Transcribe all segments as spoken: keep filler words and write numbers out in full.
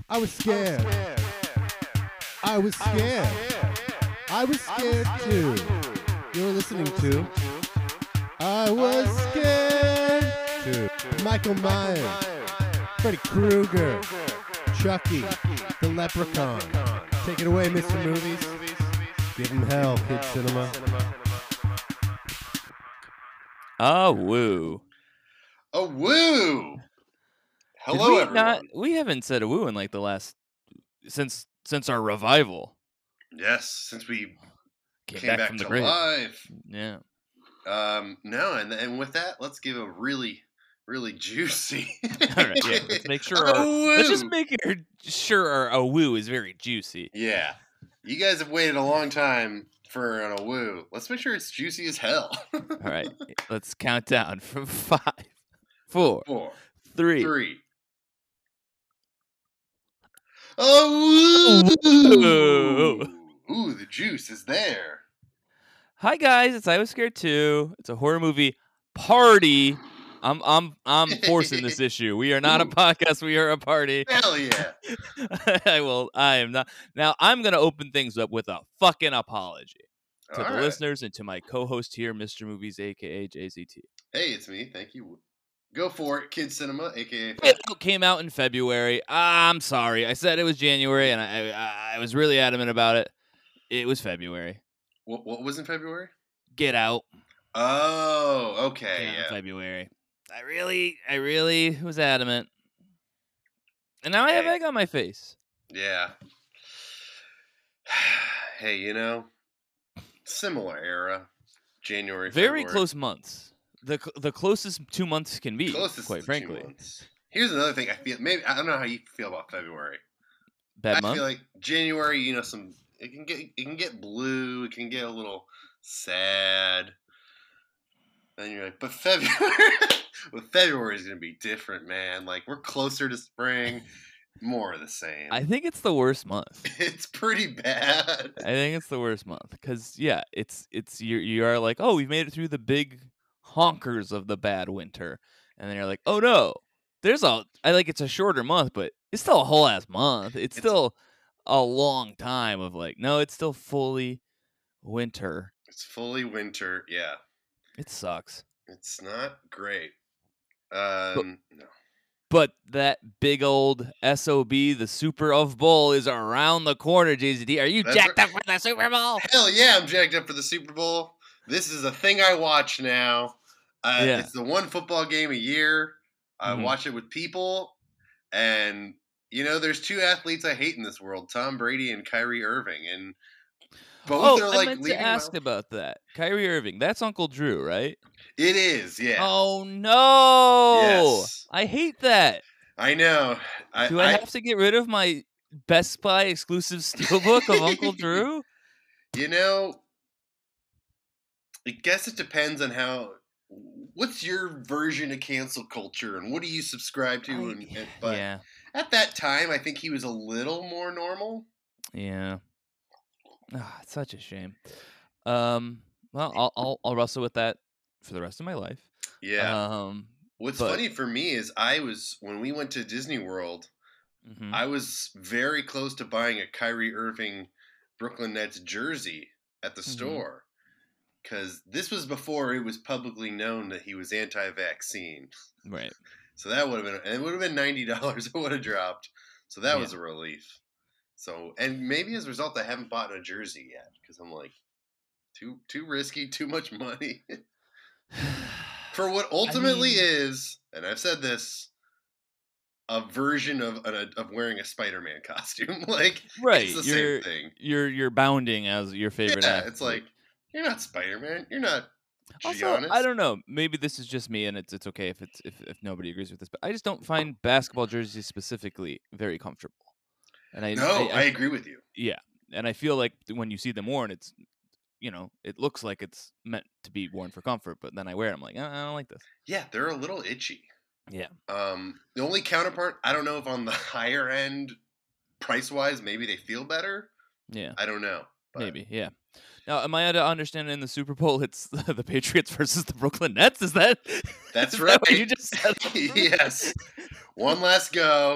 I was scared. I was scared. I was scared too. You're listening to I Was Scared too. Michael Myers, Freddy Krueger, Chucky, the Leprechaun. Take it away, Mister Movies. Give him hell, Kid Cinema. Oh, woo. A woo! Hello, Did we everyone. Not, we haven't said a woo in like the last since since our revival. Yes, since we Came, came back, back, from the to grave. life. Yeah. Um, no, and and with that, let's give a really, really juicy. All right. Yeah. Let's make sure. A Our, let's just woo! make it sure our a woo is very juicy. Yeah, you guys have waited a long time for an a woo. Let's make sure it's juicy as hell. All right. Let's count down from five, four, Four, three. three. A woo! Woo! Ooh, the juice is there. Hi guys, it's I Was Scared too. It's a horror movie party. I'm I'm I'm forcing this issue. We are not a Ooh. podcast. We are a party. Hell yeah. I will. I am not. Now I'm gonna open things up with a fucking apology to All the right. listeners and to my co-host here, Mister Movies, aka J Z T. Hey, it's me. Thank you. Go for it, Kid Cinema, aka. It came out in February. I'm sorry. I said it was January, and I I, I was really adamant about it. It was February. What, what was in February? Get Out. Oh, Came okay, out in yeah. February. I really, I really was adamant, and now I have Hey. egg on my face. Yeah. Hey, you know, similar era, January. Very February. close months. The cl- the closest two months can be. Closest quite to two frankly. months. Here's another thing I feel. Maybe I don't know how you feel about February. Bad I month. feel like January, you know, some it can get it can get blue, it can get a little sad. And you're like, but February, well, February is gonna be different, man. Like we're closer to spring, more of the same. I think it's the worst month. It's pretty bad. I think it's the worst month because yeah, it's it's you you are like, oh, we've made it through the big honkers of the bad winter, and then you're like, oh no, there's a I like it's a shorter month, but it's still a whole ass month. It's, It's- still a long time of like, no, it's still fully winter. It's fully winter. Yeah, It sucks. it's not great. Um, no. But that big old S O B, the Super of Bowl, is around the corner, J Z D. Are you That's jacked right. up for the Super Bowl? Hell yeah, I'm jacked up for the Super Bowl. This is a thing I watch now. Uh, Yeah. It's the one football game a year. I Mhm. watch it with people. And, you know, there's two athletes I hate in this world, Tom Brady and Kyrie Irving. And both Oh, are I like meant to leaving. ask my- about that. Kyrie Irving, that's Uncle Drew, right? It is, yeah. Oh, no. Yes. I hate that. I know. I, Do I, I- have to get rid of my Best Buy exclusive steelbook of Uncle Drew? You know, I guess it depends on how. What's your version of cancel culture, and what do you subscribe to? I- and, and- but yeah. at that time, I think he was a little more normal. Yeah. Ah, it's such a shame. Um. Well, I'll, I'll I'll wrestle with that for the rest of my life. Yeah. Um. What's but- funny for me is I was when we went to Disney World, mhm. I was very close to buying a Kyrie Irving Brooklyn Nets jersey at the Mhm. store. Because this was before it was publicly known that he was anti-vaccine. Right. So that would have been, and it would have been ninety dollars. It would have dropped. So that Yeah. was a relief. So, and maybe as a result, I haven't bought a jersey yet because I'm like, too too risky, too much money for what ultimately mean- is. And I've said this, a version of an, of wearing a Spider-Man costume. Like, Right. it's the You're same thing. you're you're bounding as your favorite. Yeah, athlete. it's like you're not Spider-Man. You're not. Also, Giannis. I don't know. Maybe this is just me, and it's it's okay if it's if, if nobody agrees with this. But I just don't find basketball jerseys specifically very comfortable. And I No, I, I agree with you. yeah, and I feel like when you see them worn, it's you know it looks like it's meant to be worn for comfort. But then I wear it, I'm like, "Uh, I don't like this. Yeah, they're a little itchy. Yeah. Um, the only counterpart, I don't know if on the higher end, price wise, maybe they feel better. Yeah, I don't know. But maybe. Yeah. Now, am I to understand in the Super Bowl it's the Patriots versus the Brooklyn Nets? Is that That's is right. that what you just said? Yes. One last go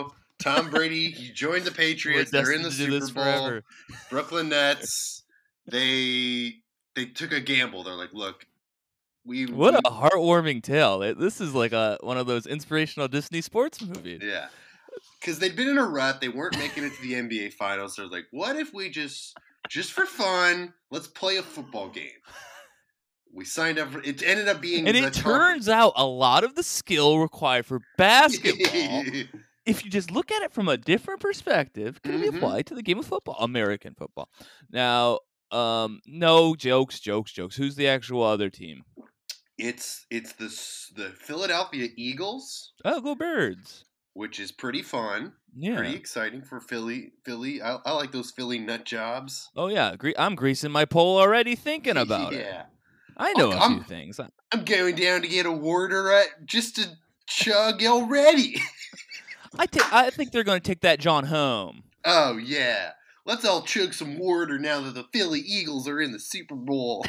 Tom Brady, he joined the Patriots. We're They're in the destined to do Super this Bowl. forever. Brooklyn Nets. They they took a gamble. They're like, look, we What we, a heartwarming tale! It- This is like a one of those inspirational Disney sports movies. yeah, because they'd been in a rut. They weren't making it to the N B A Finals. They're like, what if we just just for fun, let's play a football game. We signed up for it. Ended up being And the it turns out a lot of the skill required for basketball, if you just look at it from a different perspective, can be Mhm. applied to the game of football, American football. Now, um, no jokes, jokes, jokes. Who's the actual other team? It's it's the s- the Philadelphia Eagles, Oh, go Birds! which is pretty fun, Yeah. pretty exciting for Philly. Philly, I, I like those Philly nut jobs. Oh yeah, Gre- I'm greasing my pole already thinking about it. Yeah, I know Fuck, a I'm- few things. I- I'm going down to get a water at just to chug already. I think I think they're going to take that John home. Oh yeah, let's all chug some water now that the Philly Eagles are in the Super Bowl.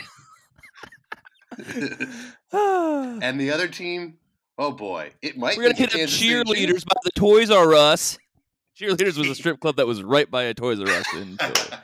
We're And the other team, oh boy, it might gonna be hit up Kansas City Chiefs. cheerleaders by the Toys R Us. Cheerleaders was a strip club that was right by a Toys R Us in Philly.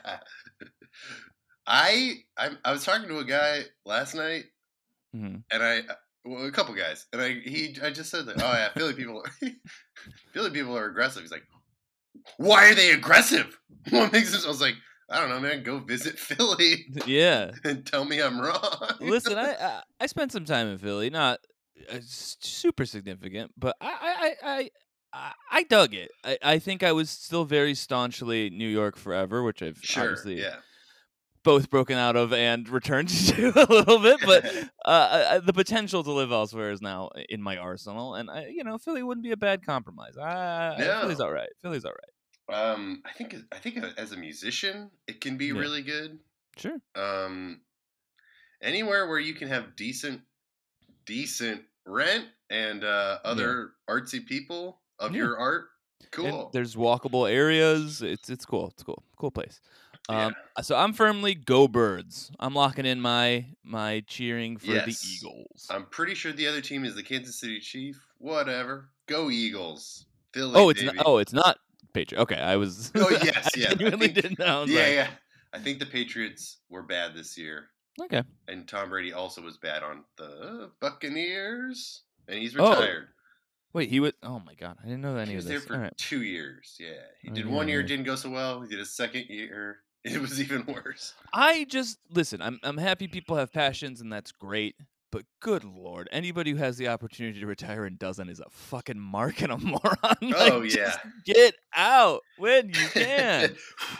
I, I I was talking to a guy last night, Mhm. and I well, a couple guys, and I he I just said that. Oh yeah, Philly people, Philly people are aggressive. He's like, why are they aggressive? What makes this? I was like, I don't know, man. Go visit Philly Yeah. and tell me I'm wrong. Listen, I, I I spent some time in Philly, not uh, s- super significant, but I I I I, I- I dug it. I, I think I was still very staunchly New York forever, which I've Sure, obviously yeah. both broken out of and returned to a little bit, but uh, I- the potential to live elsewhere is now in my arsenal, and I, you know, Philly wouldn't be a bad compromise. I, No. Philly's all right. Philly's all right. Um, I think I think as a musician, it can be Yeah. really good. Sure. Um, anywhere where you can have decent, decent rent and uh, other artsy people of Yeah. your art, And cool. there's walkable areas. It's it's cool. It's cool. Cool place. Yeah. Um, so I'm firmly go Birds. I'm locking in my my cheering for Yes. the Eagles. I'm pretty sure the other team is the Kansas City Chief. Whatever, go Eagles. Philly. oh, it's baby. not, oh, it's not Patriot. Okay, I was. Oh, yes, I yeah, I genuinely think- didn't know. I was yeah, like, yeah. I think the Patriots were bad this year, Okay. and Tom Brady also was bad on the Buccaneers, and he's Oh, retired. Wait, he was. Oh my god, I didn't know that any He of was there this. for All right. two years. Yeah, he Oh, did yeah, one year, yeah. didn't go so well. He did a second year. It was even worse. I just listen. I'm I'm happy people have passions, and that's great. But good lord, anybody who has the opportunity to retire and doesn't is a fucking mark and a moron. Like, Oh, yeah. just get out when you can.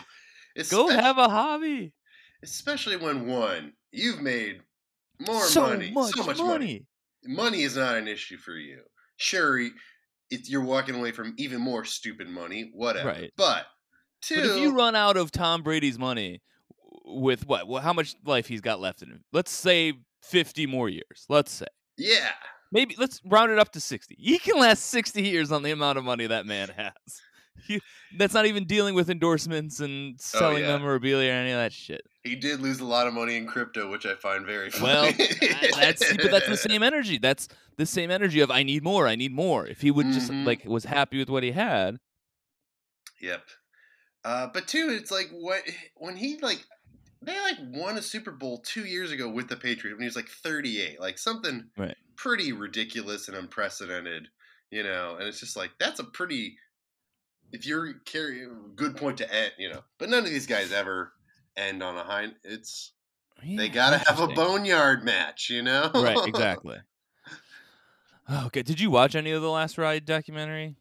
Go Espec- have a hobby. especially when one you've made more so money, much so much money. money. Money is not an issue for you. Sure, it, you're walking away from even more stupid money, whatever. Right. But two, But if you run out of Tom Brady's money with what? Well, how much life he's got left in him? Let's say fifty more years. Let's say. yeah, Maybe let's round it up to sixty. He can last sixty years on the amount of money that man has. He, that's not even dealing with endorsements and selling yeah. memorabilia or any of that shit. he did lose a lot of money in crypto, which I find very funny. Well, I- that's but that's the same energy. That's the same energy of I need more. I need more. If he would just Mhm. like was happy with what he had. Yep. Uh, but two, it's like what when he like they like won a Super Bowl two years ago with the Patriots when he was like thirty-eight, like something Right. pretty ridiculous and unprecedented, you know. And it's just like that's a pretty if you're carrying good point to end, you know. But none of these guys ever end on a high. It's they Yeah, gotta have a interesting. boneyard match, you know. Right, exactly. Okay, did you watch any of the Last Ride documentary?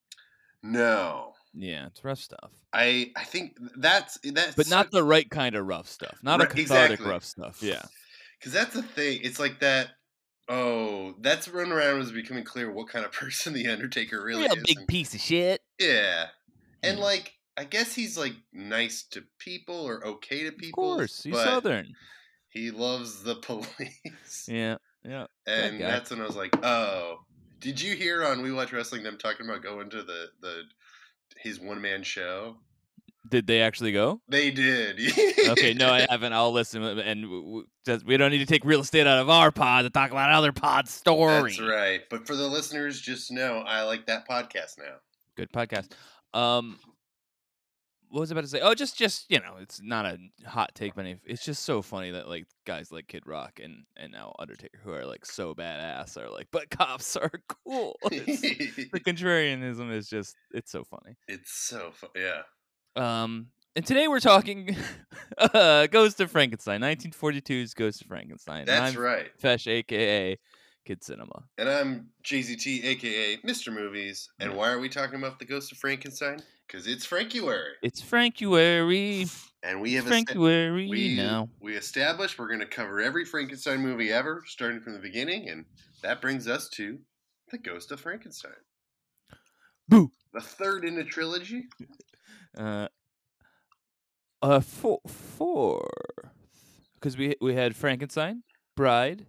No, Yeah, it's rough stuff. I I think that's that's But not the right kind of rough stuff. Not a Right, cathartic exactly. rough stuff. Yeah. Because that's the thing. It's like that. Oh, that's run around was becoming clear what kind of person the Undertaker really Real is. big and- piece of shit. yeah, and Yeah. like I guess he's like nice to people or okay to Of people. course, he's but Southern. He loves the police, Yeah, yeah. and guy. that's when I was like, oh. Did you hear on We Watch Wrestling them talking about going to the the his one man show? Did they actually go? They did. Okay, no, I haven't. I'll listen. And w- w- just- we don't need to take real estate out of our pod to talk about other pod stories. That's right. But for the listeners, just know I like that podcast now. Good podcast. Um, what was I about to say? Oh, just just you know, it's not a hot take, but it's just so funny that like guys like Kid Rock and and now Undertaker, who are like so badass, are like, but cops are cool. It's, the contrarianism is just it's so funny. It's so fun. Yeah. Um, and today we're talking uh, Ghost of Frankenstein, nineteen forty-two's Ghost of Frankenstein. That's and I'm right. Fesh, aka Kid Cinema. And I'm J Z T, aka Mister Movies. And Yeah. why are we talking about the Ghost of Frankenstein? Because it's Frankuary. It's Frankuary. And we have Frankuary esta- we, now. we established we're going to cover every Frankenstein movie ever, starting from the beginning. And that brings us to the Ghost of Frankenstein. Boo! The third in the trilogy. Uh, uh, four, four. Because we we had Frankenstein, Bride,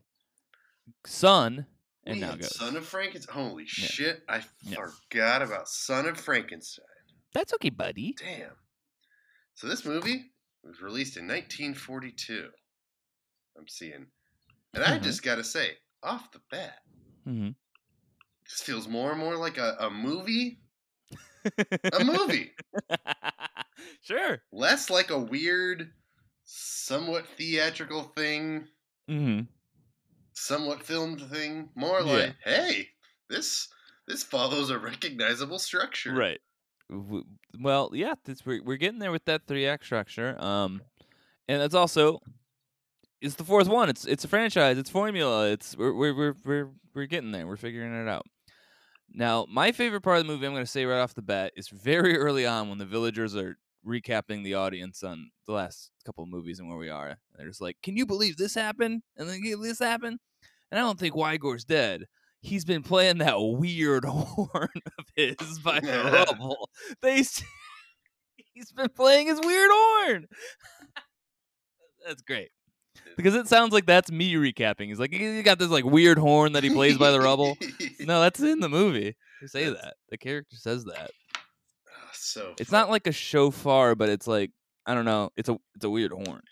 Son, and we now had Ghost. Son of Frankenstein. Holy Yeah. shit! I Yeah. forgot about Son of Frankenstein. That's okay, buddy. Damn. So this movie was released in nineteen forty-two. I'm seeing, and I Mhm. just gotta say, off the bat, Mm-hmm. this feels more and more like a, a movie. A movie. Sure. Less like a weird, somewhat theatrical thing, Mm-hmm. somewhat filmed thing. More Yeah. like, hey, this this follows a recognizable structure. Right. W- Well, yeah, this, we're we're getting there with that three act structure. Um, and that's also it's the fourth one. It's it's a franchise. It's formula. It's we're we're we're we're, we're getting there. We're figuring it out. Now, my favorite part of the movie, I'm going to say right off the bat, is very early on when the villagers are recapping the audience on the last couple of movies and where we are. And they're just like, "Can you believe this happened? And then this happened?" And I don't think Wygor's dead. He's been playing that weird horn of his by the rubble. They, s- he's been playing his weird horn. That's great because it sounds like that's me recapping. He's like, he got this like weird horn that he plays by the rubble. No, that's in the movie. They say That's- that. The character says that. Oh, so It's fun. not like a shofar, but it's like I don't know. It's a it's a weird horn.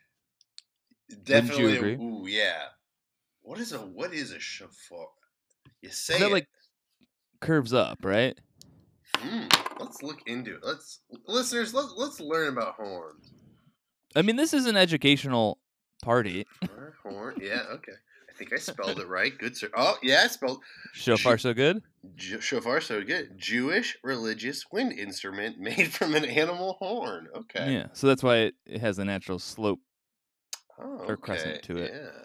Definitely. agree? Ooh, yeah. What is a what is a shofar? You say Is that it. like curves up, right? Mm, let's look into it. Let's listeners. Let's let's learn about horns. I mean, this is an educational party. Horn, horn. Yeah. Okay. I think I spelled it right. Good sir. Oh yeah, I spelled Shofar so good? Ju- shofar. So good. Jewish religious wind instrument made from an animal horn. Okay. Yeah. So that's why it, it has a natural slope. Oh, Or crescent okay. to it. Yeah.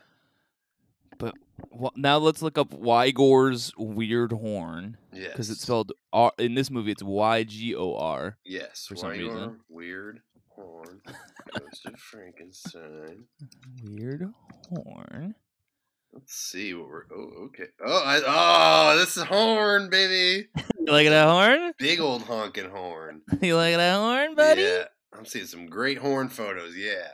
Well, now let's look up Wygor's weird horn Yes. because it's spelled R. In this movie, it's Y G O R. Yes. for some Wygor, reason. Weird horn. Ghost of Frankenstein. Weird horn. Let's see what we're. Oh, okay. Oh, I, oh, this is horn, baby. You like that horn? Big old honking horn. You like that horn, buddy? Yeah, I'm seeing some great horn photos. Yeah.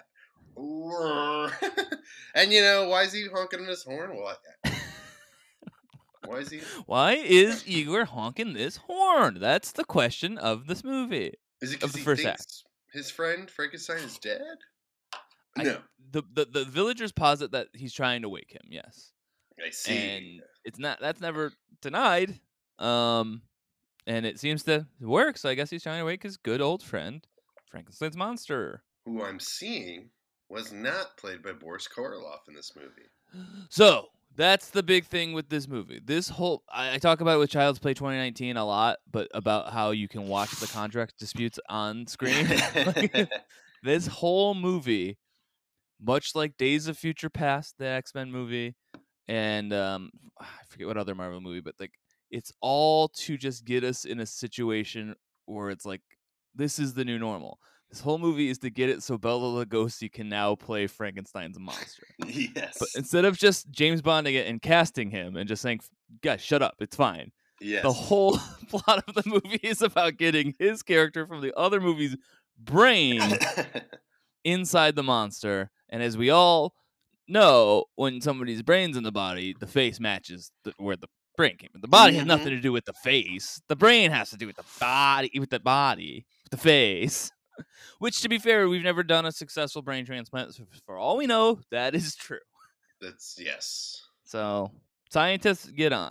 And you know, why is he honking on his horn? Well, I- why is he? Why is Igor honking this horn? That's the question of this movie. Is it Of because the he first thinks his friend Frankenstein is dead? I- No, The, the the villagers posit that he's trying to wake him. Yes, I see. and it's not. That's never denied. Um, and it seems to work. So I guess he's trying to wake his good old friend, Frankenstein's monster. Who I'm seeing was not played by Boris Karloff in this movie. So that's the big thing with this movie. This whole I, I talk about it with Child's Play twenty nineteen a lot, but about how you can watch the contract disputes on screen. This whole movie, much like Days of Future Past, the X-Men movie, and um, I forget what other Marvel movie, but like it's all to just get us in a situation where it's like this is the new normal. This whole movie is to get it so Bela Lugosi can now play Frankenstein's monster. Yes. But instead of just James Bonding it and casting him and just saying, guys, shut up, it's fine. yes. The whole plot of the movie is about getting his character from the other movie's brain inside the monster. And as we all know, when somebody's brain's in the body, the face matches the, where the brain came from. The body has Mhm. nothing to do with the face. The brain has to do with the body, with the body, with the face. Which, to be fair, we've never done a successful brain transplant. So for all we know, that is true. That's yes. So scientists, get on it.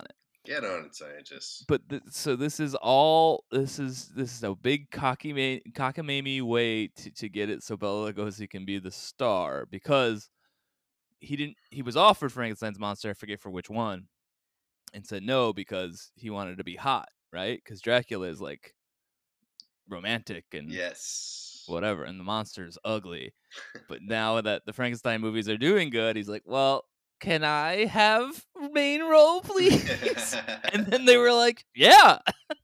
Get on it, scientists. But th- so this is all this is this is a big cocky cockamamie way to, to get it so Bela Lugosi can be the star, because he didn't he was offered Frankenstein's monster, I forget for which one, and said no because he wanted to be hot, right? Because Dracula is like romantic and Yes. whatever, and the monster is ugly. But now that the Frankenstein movies are doing good, he's like, well, can I have main role, please? And then they were like, yeah.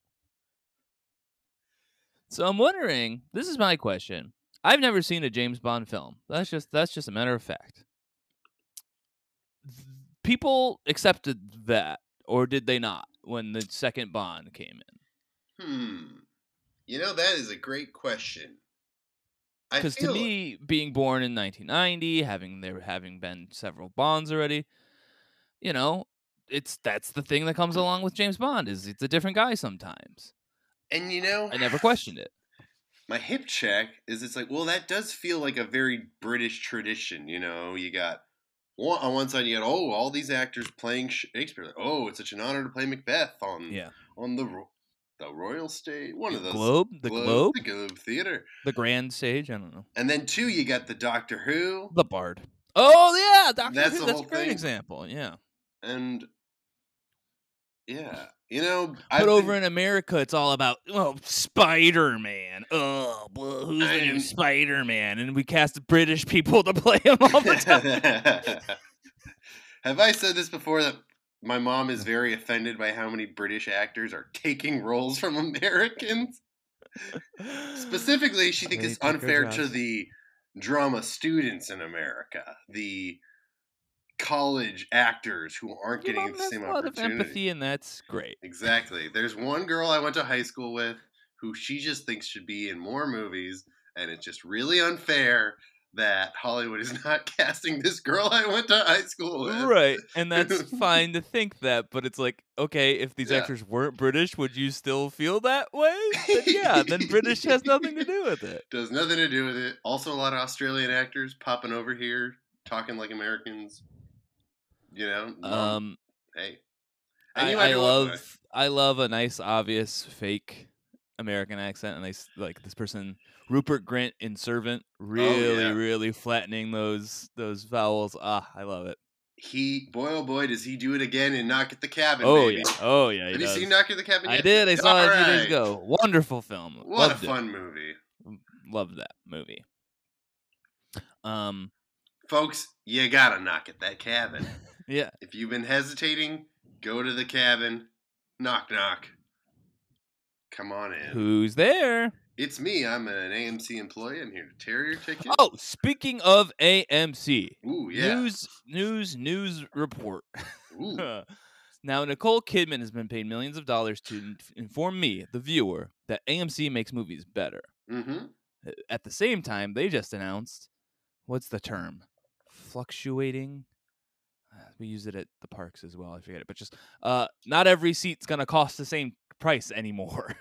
So I'm wondering, this is my question. I've never seen a James Bond film. That's just that's just a matter of fact. People accepted that, or did they not, when the second Bond came in? Hmm. You know, that is a great question. Because to me, being born in nineteen ninety, having there having been several Bonds already, you know, it's that's the thing that comes along with James Bond, is it's a different guy sometimes. And you know, I never questioned it. My hip check is it's like, well, that does feel like a very British tradition. You know, you got one, on one side, you got, oh, all these actors playing Shakespeare. Like, oh, it's such an honor to play Macbeth on Yeah. on the the Royal Stage, one of those Globe, the Globe, Globe, the Globe Theater, the Grand Stage. I don't know. And then two, you got the Doctor Who, the Bard. Oh yeah, Doctor That's Who. the That's whole a great thing. example. Yeah. And yeah, you know, but I've over been, in America, it's all about oh Spider-Man. Oh, well, who's the new I'm- Spider-Man? And we cast British people to play him all the time. Have I said this before that my mom is very offended by how many British actors are taking roles from Americans? Specifically, she thinks They it's take our unfair to jobs. the drama students in America, the college actors who aren't Your getting mom the has same a lot of opportunity. empathy, and that's great. Exactly. There's one girl I went to high school with who she just thinks should be in more movies, and it's just really unfair that Hollywood is not casting this girl I went to high school with. Right, and that's fine to think that, but it's like, okay, if these Yeah. actors weren't British, would you still feel that way? Then yeah, then British has nothing to do with it. Does nothing to do with it. Also, a lot of Australian actors popping over here, talking like Americans. You know, mom, Um, hey. And I, you I might be one way. love I love a nice obvious fake American accent, and nice like this person Rupert Grint in Servant, really yeah. really flattening those those vowels. Ah, I love it. He, boy, oh boy, does he do it again in Knock at the Cabin, Oh baby. yeah, oh yeah. He Have does. you seen Knock at the Cabin I yet? did. I saw it a few days Alright. ago. Wonderful film. What Loved a fun movie. it. Loved that movie. Um, Folks, you gotta knock at that cabin. yeah. If you've been hesitating, go to the cabin. Knock, knock. Come on in. Who's there? It's me. I'm an A M C employee. I'm here to tear your ticket. Oh, speaking of A M C, Ooh, yeah. news, news, news report. Ooh. Now, Nicole Kidman has been paid millions of dollars to in- inform me, the viewer, that A M C makes movies better. Mm-hmm. At the same time, they just announced, what's the term? Fluctuating? Uh, We use it at the parks as well. I forget it. But just, uh, not every seat's going to cost the same price anymore.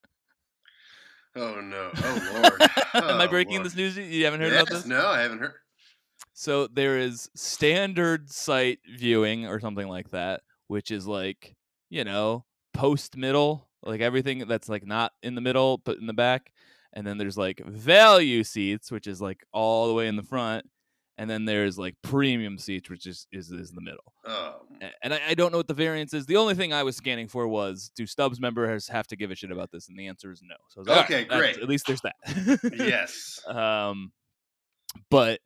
Oh, no. Oh, Lord. Am I Oh, breaking Lord. this news? You haven't heard Yes, about this? no, I haven't heard. So there is standard site viewing or something like that, which is like, you know, post middle, like everything that's like not in the middle but in the back. And then there's like value seats, which is like all the way in the front. And then there's like premium seats, which is is, is in the middle. Oh, A- And I, I don't know what the variance is. The only thing I was scanning for was, do Stubbs members have to give a shit about this? And the answer is no. So I was like, Okay, "All right, that's- great. At least there's that. yes. Um, but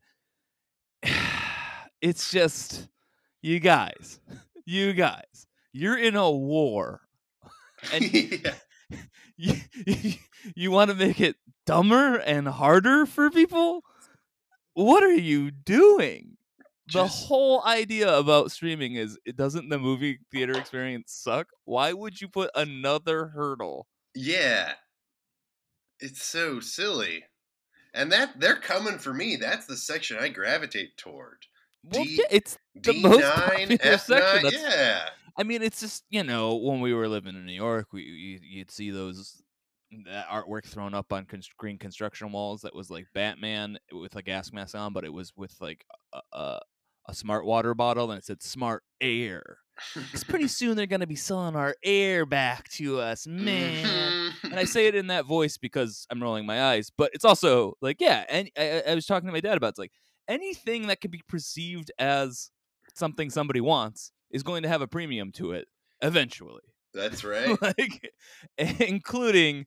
it's just, you guys, you guys, you're in a war, and yeah. you, you, you want to make it dumber and harder for people? What are you doing? The Just- whole idea about streaming is, it doesn't the movie theater experience suck? Why would you put another hurdle? Yeah. It's so silly. And that they're coming for me. That's the section I gravitate toward. Well, D- yeah, it's the D most nine, popular F nine, section. That's yeah. I mean, it's just, you know, when we were living in New York, we you, you'd see those that artwork thrown up on con- green construction walls that was like Batman with a gas mask on, but it was with like a, a, a smart water bottle, and it said "smart air," Because pretty soon they're going to be selling our air back to us, man. Mhm. And I say it in that voice because I'm rolling my eyes, but it's also like, yeah. And I, I was talking to my dad about it's like anything that can be perceived as something somebody wants is going to have a premium to it eventually. That's right. Like, including.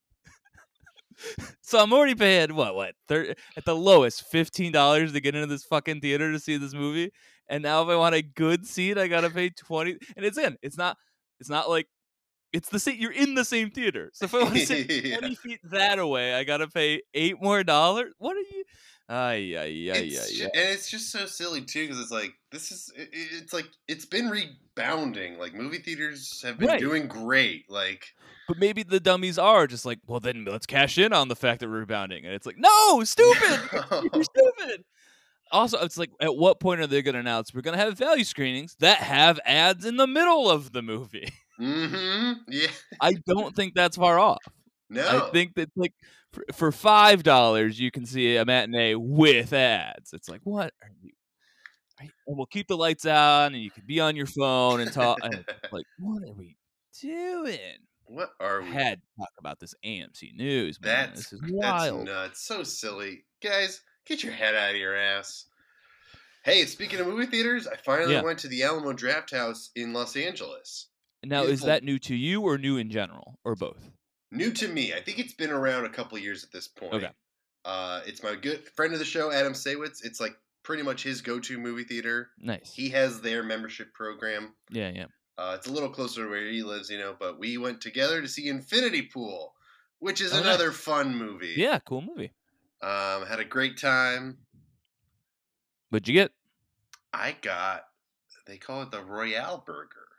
So I'm already paying what what thir- at the lowest fifteen dollars to get into this fucking theater to see this movie, and now if I want a good seat, I gotta pay twenty. And it's in. It's not. It's not like it's the same. You're in the same theater. So if I want to sit Yeah. twenty feet that away, I gotta pay eight more dollars. What are you? Ay ay ay It's ay ju- ay. and it's just so silly too because it's like this is it, it- it's like it's been rebounding. Like movie theaters have been Right. doing great. Like But maybe the dummies are just like, well, then let's cash in on the fact that we're rebounding, and it's like, no, stupid, you're stupid. Also, it's like, at what point are they going to announce we're going to have value screenings that have ads in the middle of the movie? mm-hmm. Yeah. I don't think that's far off. No. I think that like for, for five dollars you can see a matinee with ads. It's like, what are you? Are you- and we'll keep the lights on, and you can be on your phone and talk. And it's like, what are we doing? What are I we? had to talk about this A M C News, man. That's This is that's wild. nuts. So silly, guys. Get your head out of your ass. Hey, speaking of movie theaters, I finally Yeah. went to the Alamo Draft House in Los Angeles. Now, is Beautiful. that new to you or new in general, or both? New to me. I think it's been around a couple years at this point. Okay. Uh, it's my good friend of the show, Adam Saywitz. It's like pretty much his go-to movie theater. Nice. He has their membership program. Yeah, yeah. Uh, it's a little closer to where he lives, you know, but we went together to see Infinity Pool, which is Oh, another nice. fun movie. Yeah, cool movie. Um, had a great time. What'd you get? I got, they call it the Royale Burger.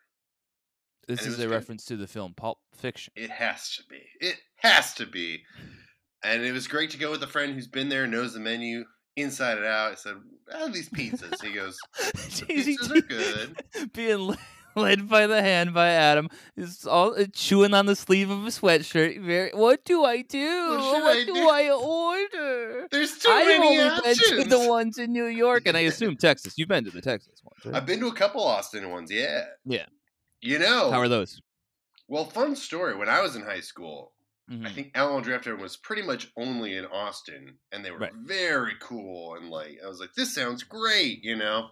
This And it is was a good. reference to the film Pulp Fiction. It has to be. It has to be. And it was great to go with a friend who's been there, knows the menu inside and out. I said, how are these pizzas? He goes, Jeez, pizzas are good. Being le- led by the hand by Adam, is all uh, chewing on the sleeve of a sweatshirt. Very. What do I do? What should What I do do?" I order? There's too I've many only been to options. the ones in New York, and I assume Texas. You've been to the Texas ones, right? I've been to a couple Austin ones, yeah. Yeah. You know, How are those? well, fun story. When I was in high school, Mhm. I think Alamo Draft House was pretty much only in Austin, and they were Right. very cool. And like, I was like, this sounds great, you know.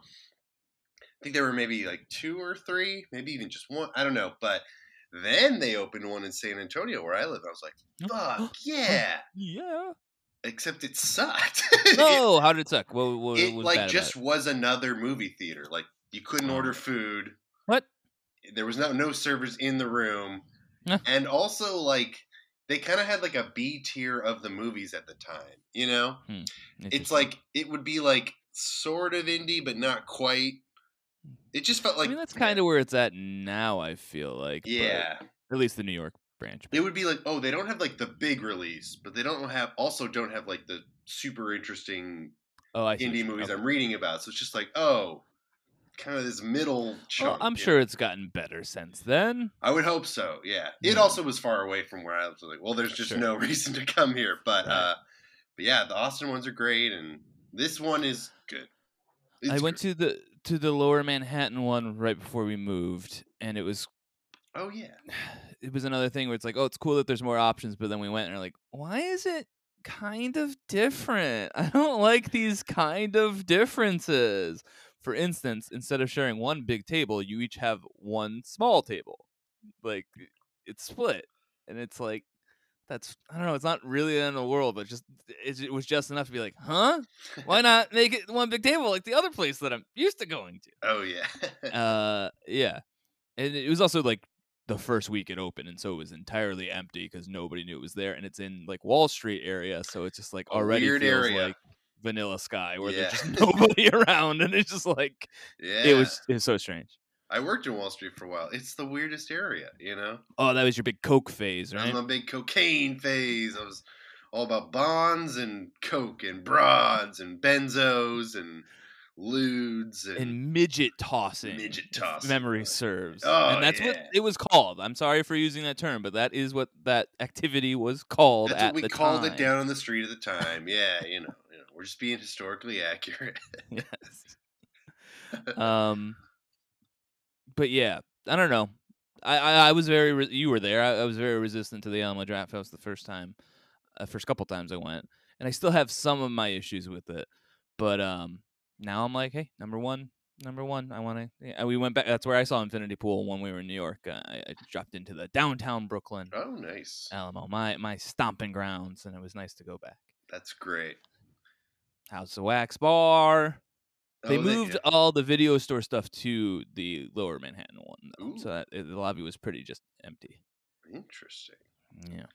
I think there were maybe like two or three, maybe even just one. I don't know. But then they opened one in San Antonio where I live. I was like, fuck yeah! Yeah. Except it sucked. No, how did it suck? What, what it, it was like bad just about was another movie theater. Like you couldn't Oh. order food. it? What? There was no no servers in the room, Huh. and also like they kind of had like a B tier of the movies at the time. You know, it's Interesting. like it would be like sort of indie, but not quite. It just felt like I mean, that's kind of where it's at now. I feel like. but yeah. at least the New York branch. It would be like, oh, they don't have like the big release, but they don't have also don't have like the super interesting Oh, I see. what indie you- movies okay. I'm reading about. So it's just like, oh, kind of this middle chunk. Well, I'm you sure know? it's gotten better since then. I would hope so. Yeah. It Yeah. also was far away from where I was. Like, well, there's just Sure. no reason to come here. But Right. uh, but yeah, the Austin ones are great, and this one is good. It's I went great. to the to the Lower Manhattan one right before we moved, and it was Oh yeah. it was another thing where it's like, oh, it's cool that there's more options, but then we went and we're like, why is it kind of different? I don't like these kind of differences. For instance, instead of sharing one big table, you each have one small table. Like it's split, and it's like that's I don't know. It's not really the end of the world, but just it, it was just enough to be like, huh? Why not make it one big table like the other place that I'm used to going to? Oh yeah. Uh, yeah, and it was also like the first week it opened, and so it was entirely empty because nobody knew it was there, and it's in like Wall Street area, so it's just like A already weird feels area. like Vanilla Sky, where Yeah. there's just nobody around, and it's just like yeah. it was it was so strange. I worked in Wall Street for a while. It's the weirdest area, you know. Oh, that was your big Coke phase, That was right? my big cocaine phase. I was all about bonds and coke and broads and benzos and lewds and, And midget tossing. midget if tossing. Memory serves. Oh, and that's what yeah. it was called. I'm sorry for using that term, but that is what that activity was called That's at what we the called time. it down on the street at the time. Yeah, you know, you know, we're just being historically accurate. Yes. um, but yeah, I don't know. I, I, I was very re- you were there. I, I was very resistant to the Alamo Draft House the first time, uh, first couple times I went, and I still have some of my issues with it. But um, now I'm like, hey, number one, number one. I want to. Yeah, we went back. That's where I saw Infinity Pool when we were in New York. Uh, I, I dropped into the downtown Brooklyn Oh, nice. Alamo, my my stomping grounds, and it was nice to go back. That's great. House of Wax bar. They Oh, moved yeah. all the video store stuff to the Lower Manhattan one, though, Ooh. so that the lobby was pretty just empty. Interesting. Yeah,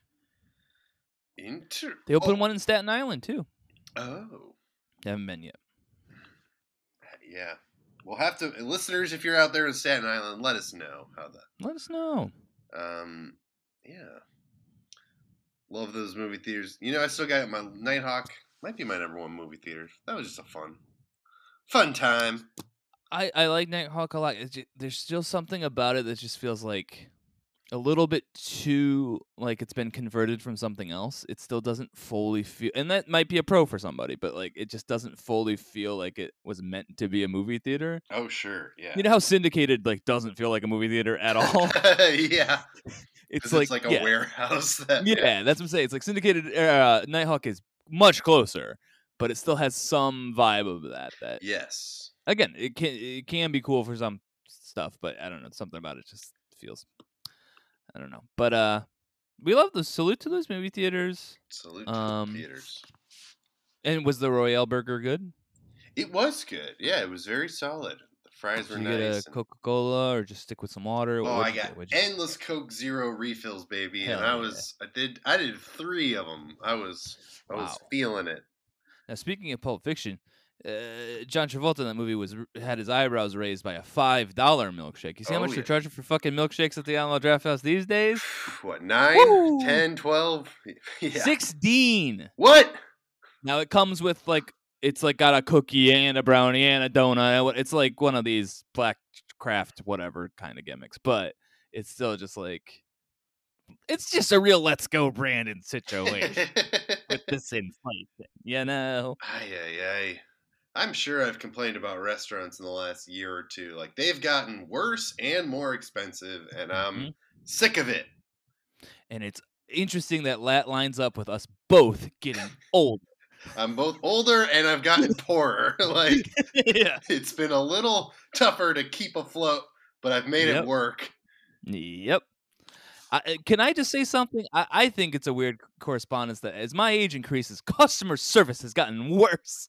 Inter. they opened oh. one in Staten Island too. Oh. Haven't been yet. Yeah. We'll have to, listeners, if you're out there in Staten Island, let us know how that. Let us know. Um, yeah. Love those movie theaters. You know, I still got my Nighthawk. Might be my number one movie theater. That was just a fun, fun time. I, I like Nighthawk a lot. It's just, there's still something about it that just feels like a little bit too like it's been converted from something else. It still doesn't fully feel, and that might be a pro for somebody, but like it just doesn't fully feel like it was meant to be a movie theater. Oh, sure. Yeah. You know how Syndicated like doesn't feel like a movie theater at all. yeah. It's 'Cause like, it's like a yeah. warehouse. That, Yeah, yeah. that's what I'm saying. It's like Syndicated. Uh, Nighthawk is much closer, but it still has some vibe of that. That Yes. again, it can it can be cool for some stuff, but I don't know. Something about it just feels. I don't know, but uh, we love the salute to those movie theaters. Salute to Um, the theaters. And was the Royale burger good? It was good. Yeah, it was very solid. The fries Did were you nice. get a and- Coca Cola or just stick with some water? Oh, What'd I you got get? What'd you get? endless Coke Zero refills, baby, Hell and I yeah. was I did I did three of them. I was I was Wow. feeling it. Now, speaking of Pulp Fiction, uh, John Travolta in that movie was had his eyebrows raised by a five dollar milkshake. You see how Oh, much yeah. they're charging for fucking milkshakes at the Alamo Draft House these days? What, nine, Woo! ten, twelve? Yeah. Sixteen. What? Now it comes with like it's like got a cookie and a brownie and a donut. It's like one of these black craft whatever kind of gimmicks, but it's still just like it's just a real let's go Brandon situation with this inflation, you know. Ay, ay, ay. I'm sure I've complained about restaurants in the last year or two. Like, they've gotten worse and more expensive, and I'm Mhm. sick of it. And it's interesting that that lines up with us both getting old. I'm both older and I've gotten poorer. Like, Yeah. it's been a little tougher to keep afloat, but I've made Yep. it work. Yep. I, uh, can I just say something? I, I think it's a weird correspondence that as my age increases, customer service has gotten worse.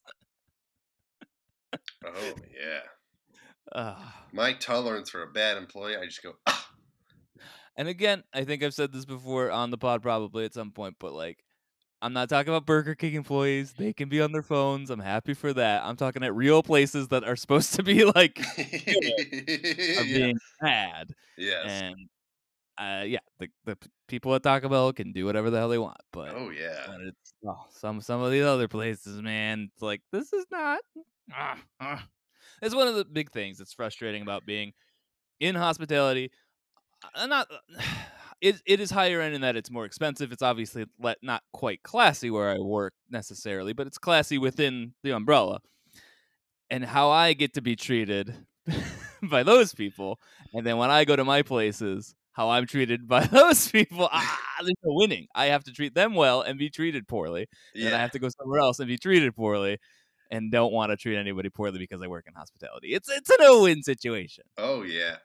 Oh, yeah. Uh, My tolerance for a bad employee, I just go, ah. and again, I think I've said this before on the pod probably at some point, but like, I'm not talking about Burger King employees. They can be on their phones. I'm happy for that. I'm talking at real places that are supposed to be like are yeah. being bad. Yes. And uh, yeah, the the p- people at Taco Bell can do whatever the hell they want, but Oh, yeah. when it's oh, some some of these other places, man, it's like this is not. Ah, ah. It's one of the big things that's frustrating about being in hospitality. Uh, not it. It is higher end in that it's more expensive. It's obviously let not quite classy where I work necessarily, but it's classy within the umbrella. And how I get to be treated by those people, and then when I go to my places, how I'm treated by those people. Ah, there's no winning. I have to treat them well and be treated poorly. And then I Yeah. have to go somewhere else and be treated poorly, and don't want to treat anybody poorly because I work in hospitality. It's it's a no-win situation. Oh, yeah.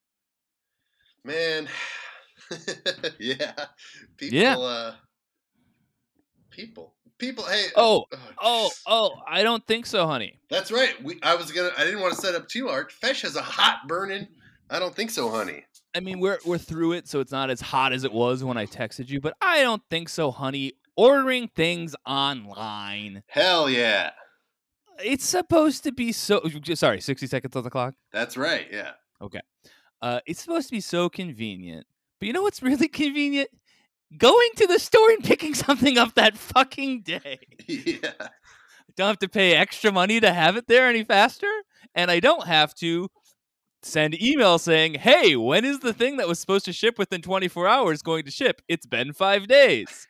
Man. yeah. People, Yeah. uh, people. People, hey. Oh, oh, jeez. oh! I don't think so, honey. That's right. We, I was gonna. I didn't want to set up too hard. Fesh has a hot burning. I don't think so, honey. I mean, we're we're through it, so it's not as hot as it was when I texted you. But I don't think so, honey. Ordering things online. Hell yeah. It's supposed to be so. Sorry, sixty seconds on the clock. That's right. Yeah. Uh, it's supposed to be so convenient. But you know what's really convenient? Going to the store and picking something up that fucking day. yeah. Don't have to pay extra money to have it there any faster, and I don't have to send email saying, "Hey, when is the thing that was supposed to ship within twenty-four hours going to ship? It's been five days."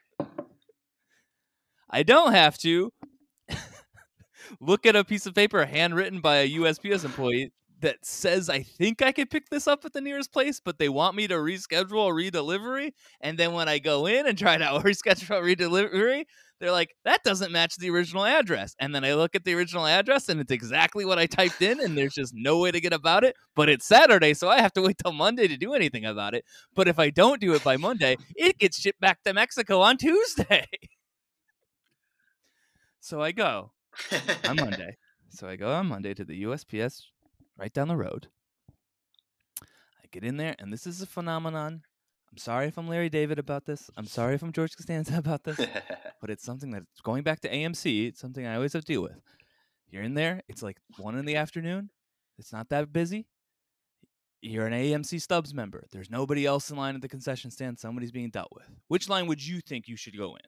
I don't have to look at a piece of paper handwritten by a U S P S employee that says I think I could pick this up at the nearest place, but they want me to reschedule a redelivery. And then when I go in and try to reschedule a redelivery, they're like, that doesn't match the original address. And then I look at the original address and it's exactly what I typed in, and there's just no way to get about it. But it's Saturday, so I have to wait till Monday to do anything about it. But if I don't do it by Monday, it gets shipped back to Mexico on Tuesday. So I go on Monday. So I go on Monday to the U S P S right down the road. I get in there, and this is a phenomenon. I'm sorry if I'm Larry David about this. I'm sorry if I'm George Costanza about this. But it's something that's going back to A M C. It's something I always have to deal with. You're in there. It's like one in the afternoon. It's not that busy. You're an A M C Stubs member. There's nobody else in line at the concession stand. Somebody's being dealt with. Which line would you think you should go in?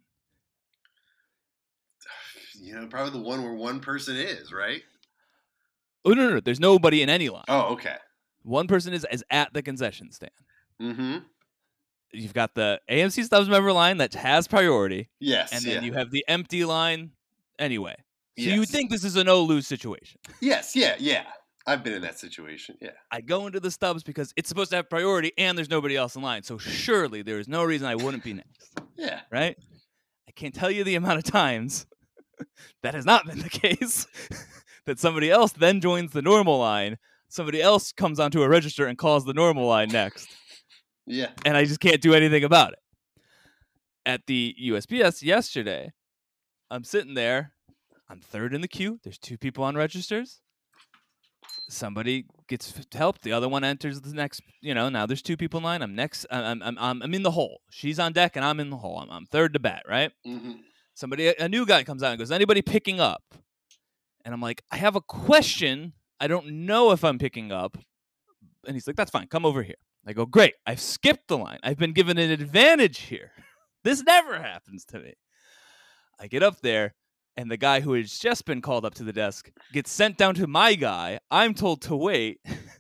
You know, probably the one where one person is, right? Oh, no, no, no. There's nobody in any line. Oh, okay. One person is, is at the concession stand. Mm-hmm. You've got the A M C Stubs member line that has priority. Yes. And then yeah. you have the empty line anyway. So yes. you would think this is a no-lose situation. Yes, yeah, yeah. I've been in that situation, yeah. I go into the Stubs because it's supposed to have priority and there's nobody else in line. So surely there is no reason I wouldn't be next. Yeah. Right? I can't tell you the amount of times that has not been the case. That somebody else then joins the normal line. Somebody else comes onto a register and calls the normal line next. Yeah. And I just can't do anything about it. At the U S P S yesterday, I'm sitting there. I'm third in the queue. There's two people on registers. Somebody gets help. The other one enters the next, you know, now there's two people in line. I'm next. I'm I'm I'm, I'm in the hole. She's on deck and I'm in the hole. I'm, I'm third to bat, right? Mm-hmm. Somebody, a new guy comes out and goes, anybody picking up? And I'm like, I have a question. I don't know if I'm picking up. And he's like, that's fine. Come over here. I go, great. I've skipped the line. I've been given an advantage here. This never happens to me. I get up there, and the guy who has just been called up to the desk gets sent down to my guy. I'm told to wait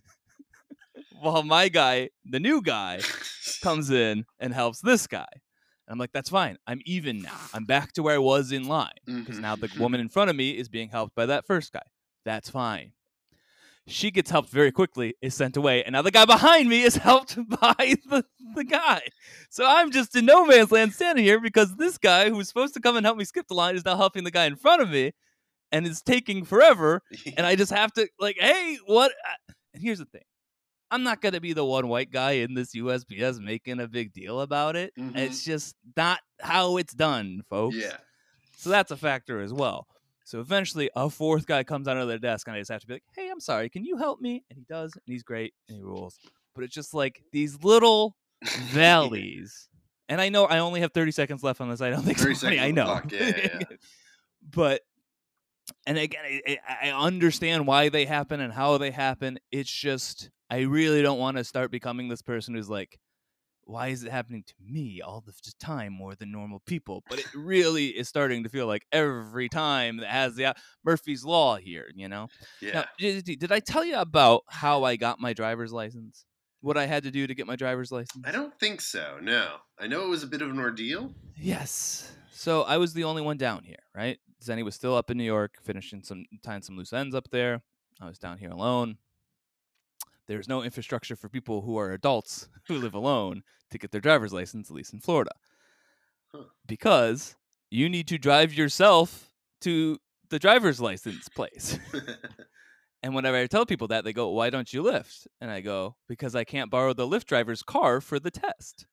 while my guy, the new guy, comes in and helps this guy. And I'm like, that's fine. I'm even now. I'm back to where I was in line because now the woman in front of me is being helped by that first guy. That's fine. She gets helped very quickly, is sent away, and now the guy behind me is helped by the, the guy. So I'm just in no man's land standing here because this guy who was supposed to come and help me skip the line is now helping the guy in front of me, and it's taking forever, and I just have to, like, hey, what? And here's the thing. I'm not going to be the one white guy in this U S P S making a big deal about it. Mm-hmm. It's just not how it's done, folks. Yeah. So that's a factor as well. So eventually a fourth guy comes out of their desk and I just have to be like, hey, I'm sorry. Can you help me? And he does. And he's great. And he rules. But it's just like these little valleys. And I know I only have thirty seconds left on this. I don't think thirty so many. seconds I know. Clock. Yeah, yeah. But, and again, I, I understand why they happen and how they happen. It's just, I really don't want to start becoming this person who's like, why is it happening to me all the time more than normal people? But it really is starting to feel like every time that has the uh, Murphy's Law here, you know? Yeah. Now, did, did I tell you about how I got my driver's license? What I had to do to get my driver's license? I don't think so, no. I know it was a bit of an ordeal. Yes. So I was the only one down here, right? Zenny was still up in New York, finishing some, tying some loose ends up there. I was down here alone. There's no infrastructure for people who are adults who live alone to get their driver's license, at least in Florida. Huh. Because you need to drive yourself to the driver's license place. And whenever I tell people that, they go, why don't you Lyft? And I go, because I can't borrow the Lyft driver's car for the test.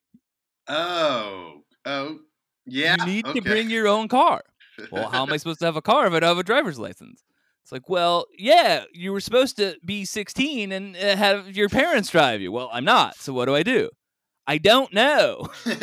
Oh. Oh. Yeah. You need okay. to bring your own car. Well, how am I supposed to have a car if I don't have a driver's license? It's like, well, yeah, you were supposed to be sixteen and uh, have your parents drive you. Well, I'm not. So what do I do? I don't know.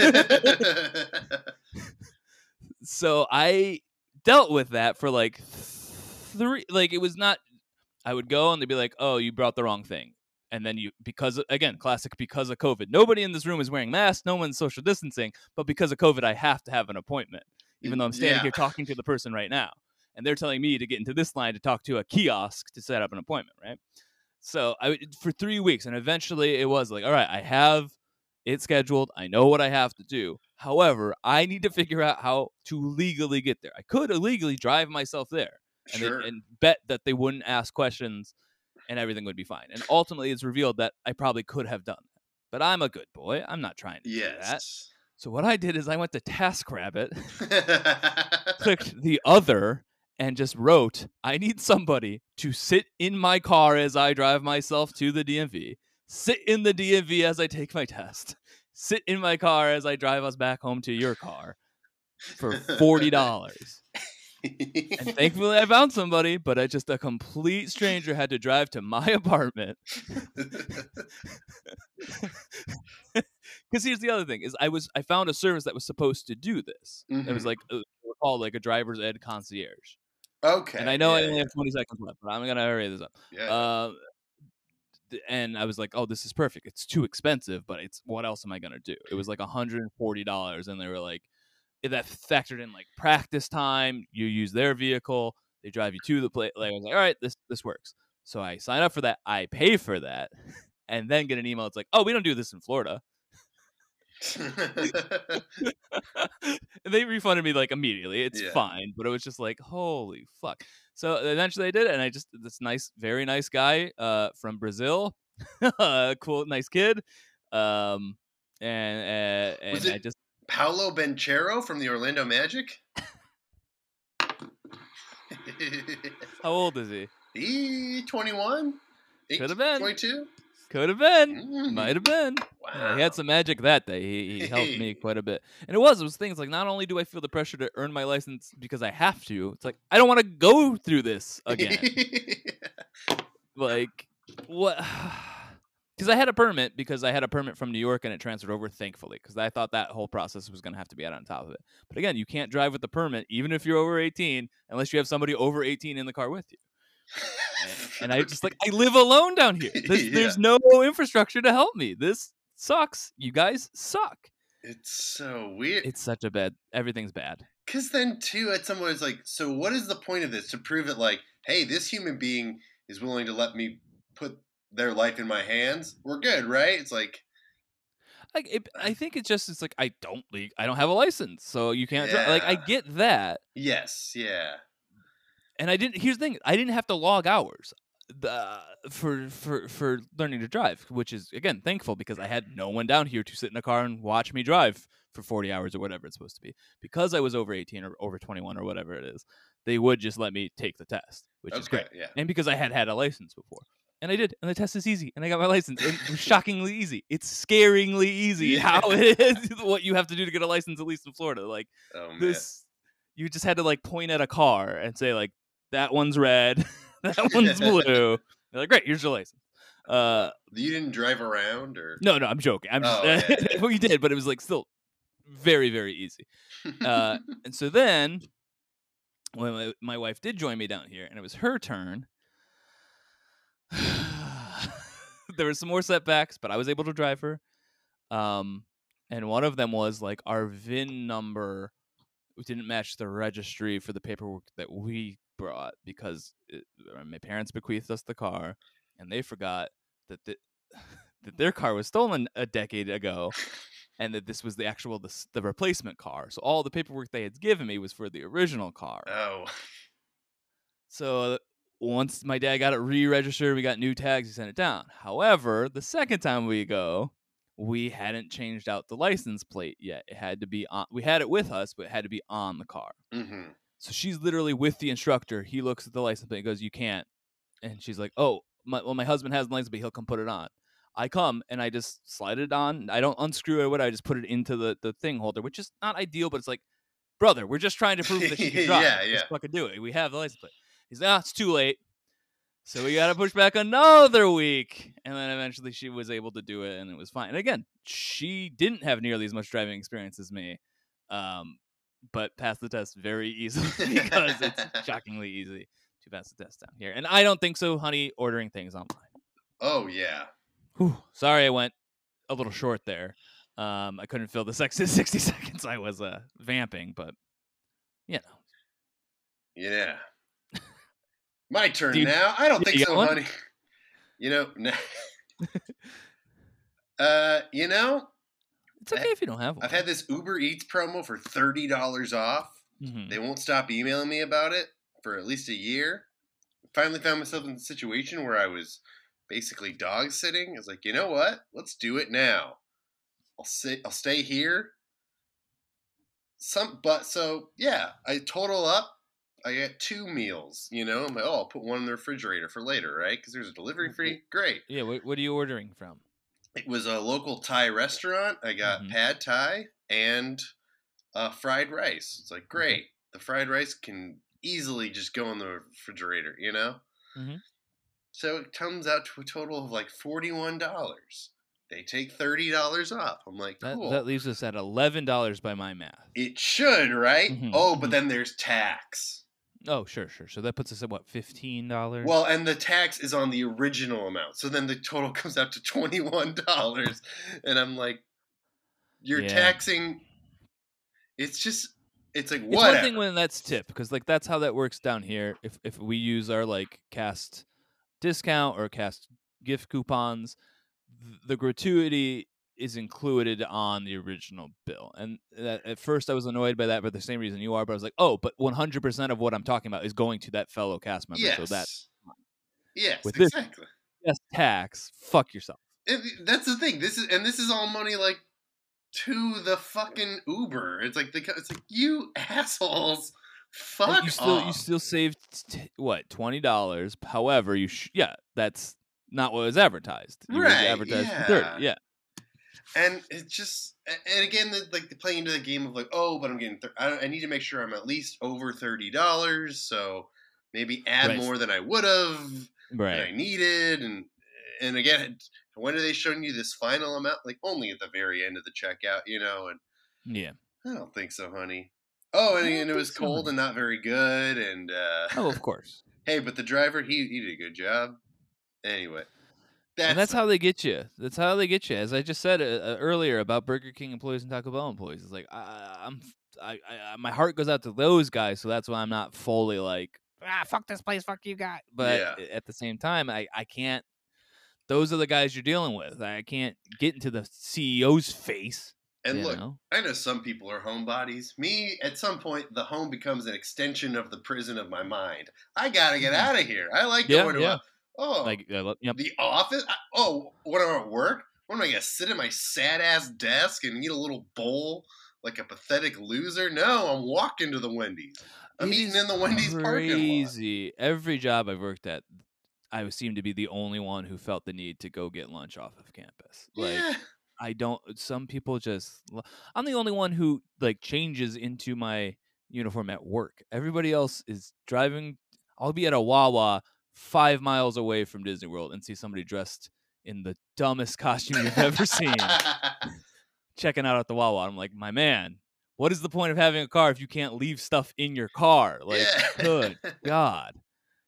So I dealt with that for like three, like it was not, I would go and they'd be like, oh, you brought the wrong thing. And then you, because, again, classic, because of COVID. Nobody in this room is wearing masks. No one's social distancing. But because of COVID, I have to have an appointment, even though I'm standing yeah. here talking to the person right now. And they're telling me to get into this line to talk to a kiosk to set up an appointment, right? So I for three weeks, and eventually it was like, all right, I have it scheduled. I know what I have to do. However, I need to figure out how to legally get there. I could illegally drive myself there and, Sure. they, and bet that they wouldn't ask questions and everything would be fine. And ultimately, it's revealed that I probably could have done that. But I'm a good boy. I'm not trying to do that. Yes. So what I did is I went to TaskRabbit, clicked the other, and just wrote, I need somebody to sit in my car as I drive myself to the D M V, sit in the D M V as I take my test, sit in my car as I drive us back home to your car for forty dollars. And thankfully I found somebody, but I just a complete stranger had to drive to my apartment. Because here's the other thing: is I was I found a service that was supposed to do this. Mhm. It was like uh, called like a driver's ed concierge. Okay. And I know yeah, I only yeah. have twenty seconds left, but I'm gonna hurry this up. Yeah. Uh, th- and I was like, "Oh, this is perfect. It's too expensive, but it's what else am I gonna do?" It was like one hundred and forty dollars, and they were like, that factored in like practice time. You use their vehicle, they drive you to the place. Like, I was like, all right, this this works. So I sign up for that. I pay for that, and then get an email. It's like, oh, we don't do this in Florida. And they refunded me like immediately. It's Yeah. fine, but it was just like, holy fuck. So eventually I did it, and I just this nice, very nice guy uh, from Brazil, cool, nice kid, um, and uh, and Was it I just Paolo Banchero from the Orlando Magic? how old is he? He twenty-one? Could have been. twenty-two? Could have been. Mm. Might have been. Wow. Yeah, he had some magic that day. He, he helped me quite a bit. And it was, it was things like, not only do I feel the pressure to earn my license because I have to, it's like, I don't want to go through this again. Like, what? Because I had a permit, because I had a permit from New York and it transferred over, thankfully, because I thought that whole process was going to have to be out on top of it. But again, you can't drive with the permit, even if you're over eighteen, unless you have somebody over eighteen in the car with you. And I just like, I live alone down here. There's, Yeah. there's no infrastructure to help me. This sucks. You guys suck. It's so weird. It's such a bad, everything's bad. Because then, too, at some point, it's like, so what is the point of this? To prove it like, hey, this human being is willing to let me put their life in my hands? We're good, right? It's like, Like, it, I think it's just, it's like, I don't leak, I don't have a license, so you can't drive. Like, I Yeah. get that. yes, yeah. And I didn't, here's the thing, I didn't have to log hours the, for, for, for learning to drive, which is, again, thankful, because I had no one down here to sit in a car and watch me drive for forty hours or whatever it's supposed to be. Because I was over eighteen or over twenty-one or whatever it is, they would just let me take the test, which is Okay, great. yeah. And because I had had a license before. And I did. And the test is easy. And I got my license. And it was shockingly easy. It's scaringly easy Yeah. how it is, what you have to do to get a license, at least in Florida. Like, Oh, man. this, you just had to, like, point at a car and say, like, that one's red, that one's blue. They're like, great, here's your license. Uh, You didn't drive around, or? no, no, I'm joking. I'm just, Oh, yeah, yeah. we did, but it was, like, still very, very easy. Uh, and so then, when my, my wife did join me down here, and it was her turn, there were some more setbacks, but I was able to drive her. Um, and one of them was, like, our V I N number didn't match the registry for the paperwork that we brought, because it, my parents bequeathed us the car, and they forgot that the, that their car was stolen a decade ago, and that this was the actual the, the replacement car. So all the paperwork they had given me was for the original car. Oh. So once my dad got it re-registered, we got new tags, he sent it down. However, the second time we go, we hadn't changed out the license plate yet. It had to be on. We had it with us, but it had to be on the car. Mm-hmm. So she's literally with the instructor. He looks at the license plate and goes, "You can't." And she's like, "Oh, my, well, my husband has the license, but he'll come put it on." I come and I just slide it on. I don't unscrew it. What I just put it into the, the thing holder, which is not ideal, but it's like, brother, we're just trying to prove that she can drive. Yeah, Let's yeah. fucking do it. We have the license plate. He's like, ah, it's too late. So we got to push back another week. And then eventually she was able to do it, and it was fine. And again, she didn't have nearly as much driving experience as me, um, but passed the test very easily because it's shockingly easy to pass the test down here. And I don't think so, honey, ordering things online. Oh, yeah. Whew. Sorry I went a little short there. Um, I couldn't fill the sixty seconds I was uh, vamping, but, you know. Yeah. My turn Do you- now. I don't yeah, think you so, got one? honey. You know, nah. uh, you know, It's okay if you don't have one. I've had this Uber Eats promo for thirty dollars off. Mhm. They won't stop emailing me about it for at least a year. finally found myself in a situation where I was basically dog sitting. I was like, you know what? Let's do it now. I'll sit. I'll stay here. Some, but so yeah, I total up. I get two meals. You know, I'm like, oh, I'll put one in the refrigerator for later, right? Because there's a delivery free. Great. Yeah, what, what are you ordering from? It was a local Thai restaurant. I got Mhm. pad Thai and uh, fried rice. It's like great. Okay. The fried rice can easily just go in the refrigerator. You know. Mhm. So it comes out to a total of like forty-one dollars. They take thirty dollars off. I'm like, That cool. that leaves us at eleven dollars by my math. It should, right? Mhm, Oh, but mhm. then there's tax. Oh, sure, sure. So that puts us at what, fifteen dollars? Well, and the tax is on the original amount. So then the total comes out to twenty-one dollars. And I'm like, you're Yeah. taxing. It's just, it's like, It's whatever. one thing when that's tip, because like that's how that works down here. If if we use our like cast discount or cast gift coupons, th- the gratuity is included on the original bill. And that, at first I was annoyed by that for the same reason you are, but I was like, oh, but one hundred percent of what I'm talking about is going to that fellow cast member. yes. So that yes, with this exactly. yes, tax, fuck yourself. And that's the thing. This is, and this is all money like to the fucking Uber. It's like, the, it's like, you assholes. Fuck And you still off. you still saved t- what twenty dollars. However, you sh- yeah, that's not what was advertised. It was Right, advertised for yeah. thirty. Yeah. And it's just, and again, the, like the playing into the game of like, oh, but I'm getting, th- I, I need to make sure I'm at least over thirty dollars, so maybe add Right. more than I would have, than I Right. needed, and and again, when are they showing you this final amount? Like only at the very end of the checkout, you know? And Yeah. I don't think so, honey. Oh, and, I don't and it was think so, cold honey. and not very good, and uh, Oh, of course. hey, but the driver, he he did a good job. Anyway, that's And that's how they get you. That's how they get you. As I just said uh, uh, earlier about Burger King employees and Taco Bell employees, it's like I, I'm, I, I, my heart goes out to those guys. So that's why I'm not fully like, ah, fuck this place, fuck you guys. But Yeah. at the same time, I, I can't. Those are the guys you're dealing with. I can't get into the C E O's face. And you look, know? I know some people are homebodies. Me, at some point, the home becomes an extension of the prison of my mind. I gotta get Mhm. out of here. I like Yeah, going to yeah. a, oh, Like, uh, yep. the office. I, oh, when I'm at work, what am I gonna sit at my sad ass desk and eat a little bowl like a pathetic loser? No, I'm walking to the Wendy's. I'm It eating is in the Wendy's parking lot. crazy. Every job I've worked at, I seem to be the only one who felt the need to go get lunch off of campus. Like, Yeah. I don't. Some people just. I'm the only one who like changes into my uniform at work. Everybody else is driving. I'll be at a Wawa five miles away from Disney World and see somebody dressed in the dumbest costume you've ever seen, checking out at the Wawa. I'm like, my man, what is the point of having a car if you can't leave stuff in your car? Like, Yeah. good God.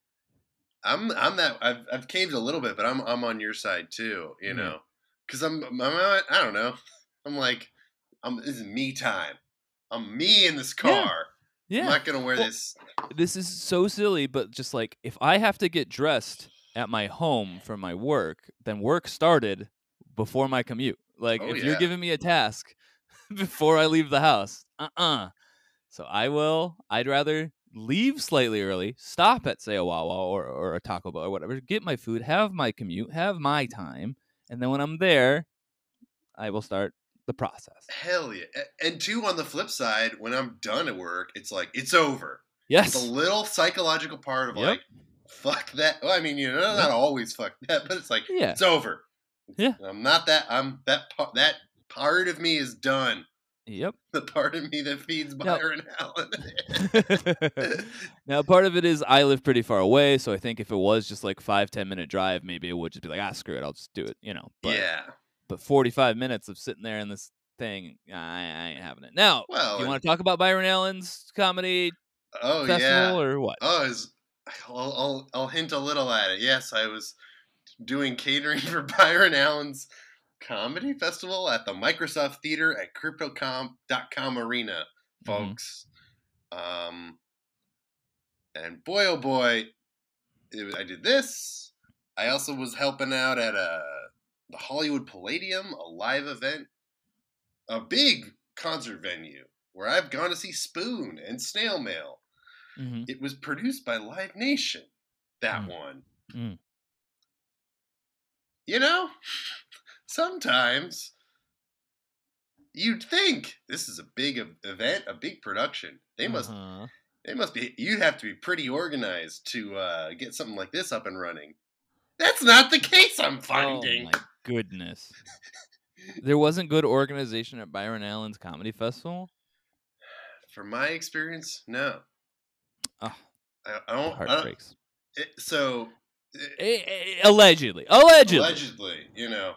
I'm I'm that I've I've caved a little bit, but I'm I'm on your side too, you Yeah. know, because I'm, I'm I don't know, I'm like I'm this is me time. I'm me in this car. Yeah. I'm not gonna wear Well, this. This is so silly, but just like if I have to get dressed at my home for my work, then work started before my commute. Like Oh, if you're yeah. giving me a task before I leave the house, uh-uh. So I will. I'd rather leave slightly early, stop at say a Wawa or, or a Taco Bell or whatever, get my food, have my commute, have my time, and then when I'm there, I will start the process. Hell yeah! A- And two, on the flip side, when I'm done at work, it's like it's over. Yes. The little psychological part of Yep. like, fuck that. Well, I mean, you know, not Yep. always fuck that, but it's like Yeah. it's over. Yeah. I'm not that. I'm that part. That part of me is done. Yep. The part of me that feeds Now- Byron Allen. Now, part of it is I live pretty far away, so I think if it was just like five, ten minute drive, maybe it would just be like, ah, screw it, I'll just do it, you know. But, yeah. But forty-five minutes of sitting there in this thing, I, I ain't having it. Now, Well, do you and- want to talk about Byron Allen's comedy Oh festival yeah. or what? Oh, is I'll, I'll I'll hint a little at it. Yes, I was doing catering for Byron Allen's comedy festival at the Microsoft Theater at Cryptocom dot com Arena, folks. Um, and boy, oh boy, it was, I did this. I also was helping out at a the Hollywood Palladium, a live event, a big concert venue where I've gone to see Spoon and Snail Mail. Mm-hmm. It was produced by Live Nation. that Mm. one. Mm. You know, sometimes you'd think this is a big ev- event, a big production. They must, Uh-huh. they must be. You'd have to be pretty organized to uh, get something like this up and running. That's not the case. I'm finding. Oh my goodness. There wasn't good organization at Byron Allen's Comedy Festival? From my experience, no. Oh, I, I don't. heart I don't breaks. it, so, it, Eh, eh, Allegedly. Allegedly. allegedly, you know,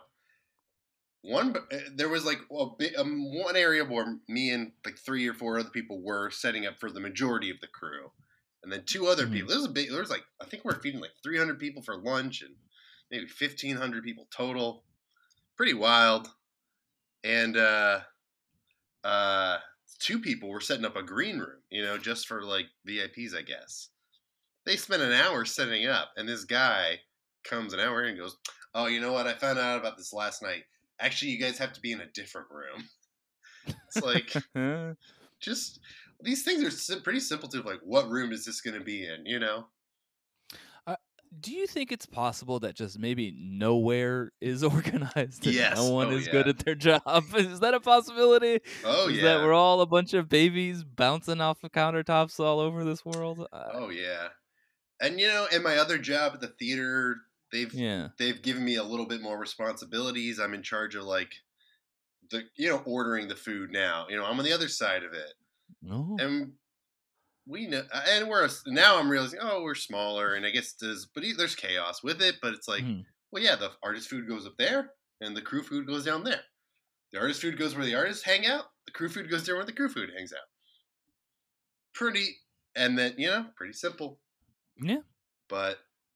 one uh, there was like a bit, um, one area where me and like three or four other people were setting up for the majority of the crew, and then two other Mhm. people. There was a big. There was like I think we're feeding like three hundred people for lunch and maybe fifteen hundred people total. Pretty wild. And uh, uh, two people were setting up a green room, you know, just for like V I Ps, I guess. They spent an hour setting up, and this guy comes an hour in and goes, "Oh, you know what? I found out about this last night. Actually, you guys have to be in a different room." It's like, just these things are sim- pretty simple to like, what room is this going to be in? You know? Uh, do you think it's possible that just maybe nowhere is organized and Yes. no one Oh, is yeah. good at their job? Is that a possibility? Oh is yeah. that we're all a bunch of babies bouncing off of countertops all over this world? Uh, Oh yeah. And you know, in my other job at the theater, they've yeah. they've given me a little bit more responsibilities. I'm in charge of like the you know ordering the food now. You know, I'm on the other side of it, No. and we know, and we're now I'm realizing, oh, we're smaller, and I guess there's but there's chaos with it. But it's like, Mhm. well, yeah, the artist food goes up there, and the crew food goes down there. The artist food goes where the artists hang out. The crew food goes there where the crew food hangs out. Pretty, and then you know, pretty simple. Yeah. But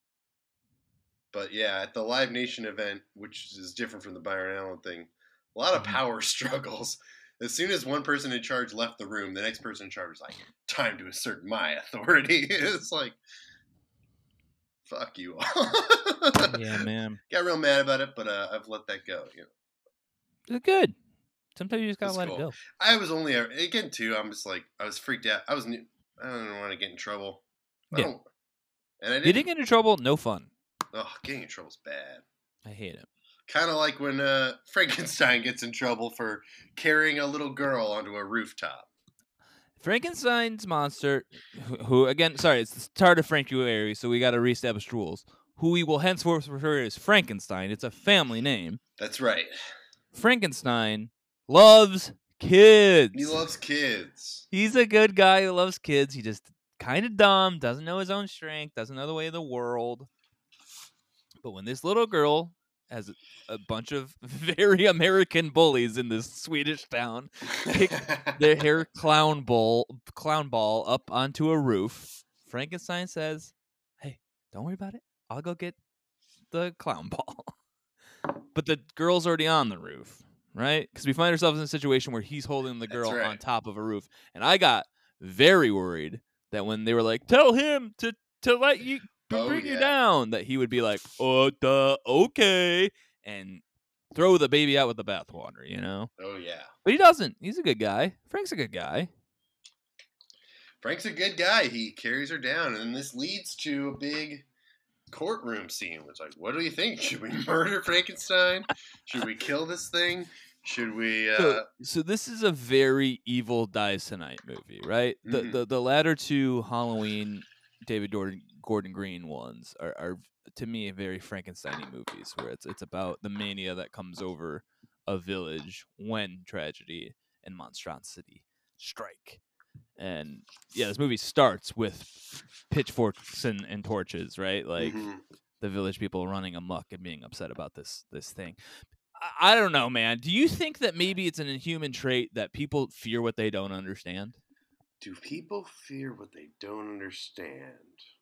but yeah, at the Live Nation event, which is different from the Byron Allen thing, a lot of Mhm. power struggles. As soon as one person in charge left the room, the next person in charge was like, "Time to assert my authority." It's like, fuck you all. Yeah, man. Got real mad about it, but uh, I've let that go. You know, Uh, Good. Sometimes you just gotta It's let cool. it go. I was only again too. I'm just like I was freaked out. I was new. I don't want to get in trouble. I Yeah. don't, and I didn't. Getting into trouble, no fun. Oh, getting in trouble's bad. I hate it. Kind of like when uh, Frankenstein gets in trouble for carrying a little girl onto a rooftop. Frankenstein's monster, who, who again, sorry, it's the start of Frankuary, so we got to reestablish rules. Who we will henceforth refer to as Frankenstein. It's a family name. That's right. Frankenstein loves kids. He loves kids. He's a good guy who loves kids. He just kind of dumb, doesn't know his own strength, doesn't know the way of the world. But when this little girl has a bunch of very American bullies in this Swedish town kick their hair clown ball clown ball up onto a roof, Frankenstein says, "Hey, don't worry about it. I'll go get the clown ball." But the girl's already on the roof, right? Because we find ourselves in a situation where he's holding the That's girl right. on top of a roof, and I got very worried that when they were like, "Tell him to to let you to Oh, bring you yeah. down," that he would be like, "Oh, duh, okay," and throw the baby out with the bathwater, you know. Oh, yeah. But he doesn't. He's a good guy. Frank's a good guy. Frank's a good guy. He carries her down, and this leads to a big courtroom scene. It's like, what do you think? Should we murder Frankenstein? Should we kill this thing? Should we? Uh... So, so this is a very evil dies tonight movie, right? The Mhm. the the latter two Halloween David Gordon Gordon Green ones are, are to me very Frankenstein-y movies, where it's it's about the mania that comes over a village when tragedy and monstrosity strike. And yeah, this movie starts with pitchforks and, and torches, right? Like Mhm. the village people running amok and being upset about this this thing. I, I don't know, man. Do you think that maybe it's an inhuman trait that people fear what they don't understand? Do people fear what they don't understand?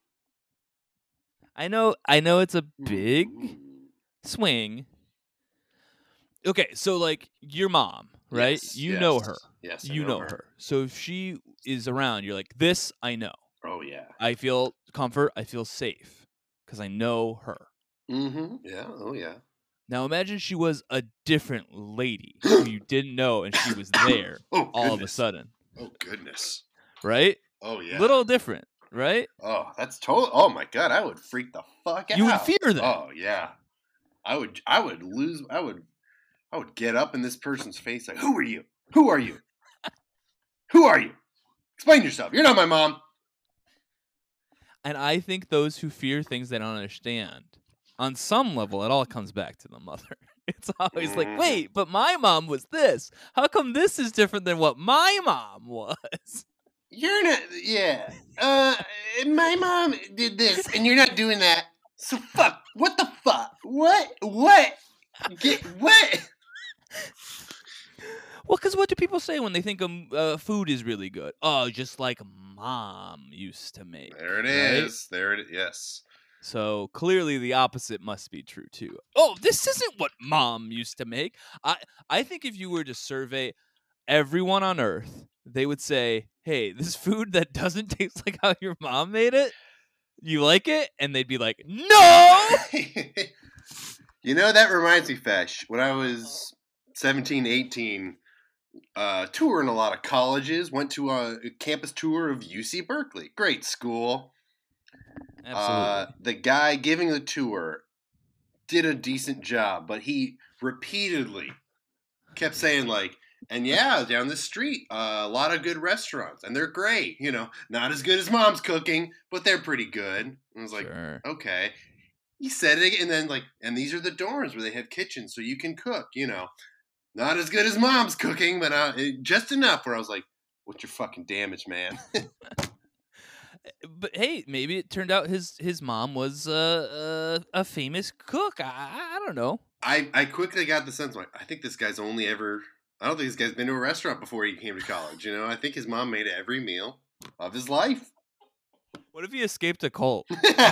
I know I know it's a big Hmm. swing. Okay, so like your mom, right? Yes, you yes, know her. Yes, I You know her. So if she is around, you're like, "This I know. Oh yeah. I feel comfort, I feel safe because I know her." Mm-hmm. Yeah. Oh yeah. Now imagine she was a different lady who you didn't know and she was there Oh all of a goodness. sudden, Oh goodness. right? Oh yeah. Little different. right? Oh, that's total. Oh my god, I would freak the fuck out. You would fear them. Oh yeah, I would. I would lose. I would. I would get up in this person's face like, "Who are you? Who are you? Who are you? Explain yourself. You're not my mom." And I think those who fear things they don't understand, on some level, it all comes back to the mother. It's always Mhm. like, wait, but my mom was this. How come this is different than what my mom was? You're not. Yeah. Uh, my mom did this, and you're not doing that. So fuck. What the fuck? What? What? Get what? Well, because what do people say when they think um, uh, food is really good? Oh, just like mom used to make. There it right? is. There it is. Yes. So clearly the opposite must be true too. Oh, this isn't what mom used to make. I I think if you were to survey everyone on earth, they would say, "Hey, this food that doesn't taste like how your mom made it, you like it?" And they'd be like, "No!" You know, that reminds me, Fesh. When I was seventeen, eighteen, uh, touring a lot of colleges, went to a campus tour of U C Berkeley. Great school. Absolutely. Uh, the guy giving the tour did a decent job, but he repeatedly kept saying, like, and yeah, down the street, uh, a lot of good restaurants, and they're great. You know, not as good as mom's cooking, but they're pretty good. And I was like, Sure. okay. He said it, and then like, and these are the dorms where they have kitchens, so you can cook. You know, not as good as mom's cooking, but uh, just enough. Where I was like, "What's your fucking damage, man?" But hey, maybe it turned out his his mom was uh, uh, a famous cook. I, I I don't know. I I quickly got the sense, like, I think this guy's only ever. I don't think this guy's been to a restaurant before he came to college. You know, I think his mom made every meal of his life. What if he escaped a cult?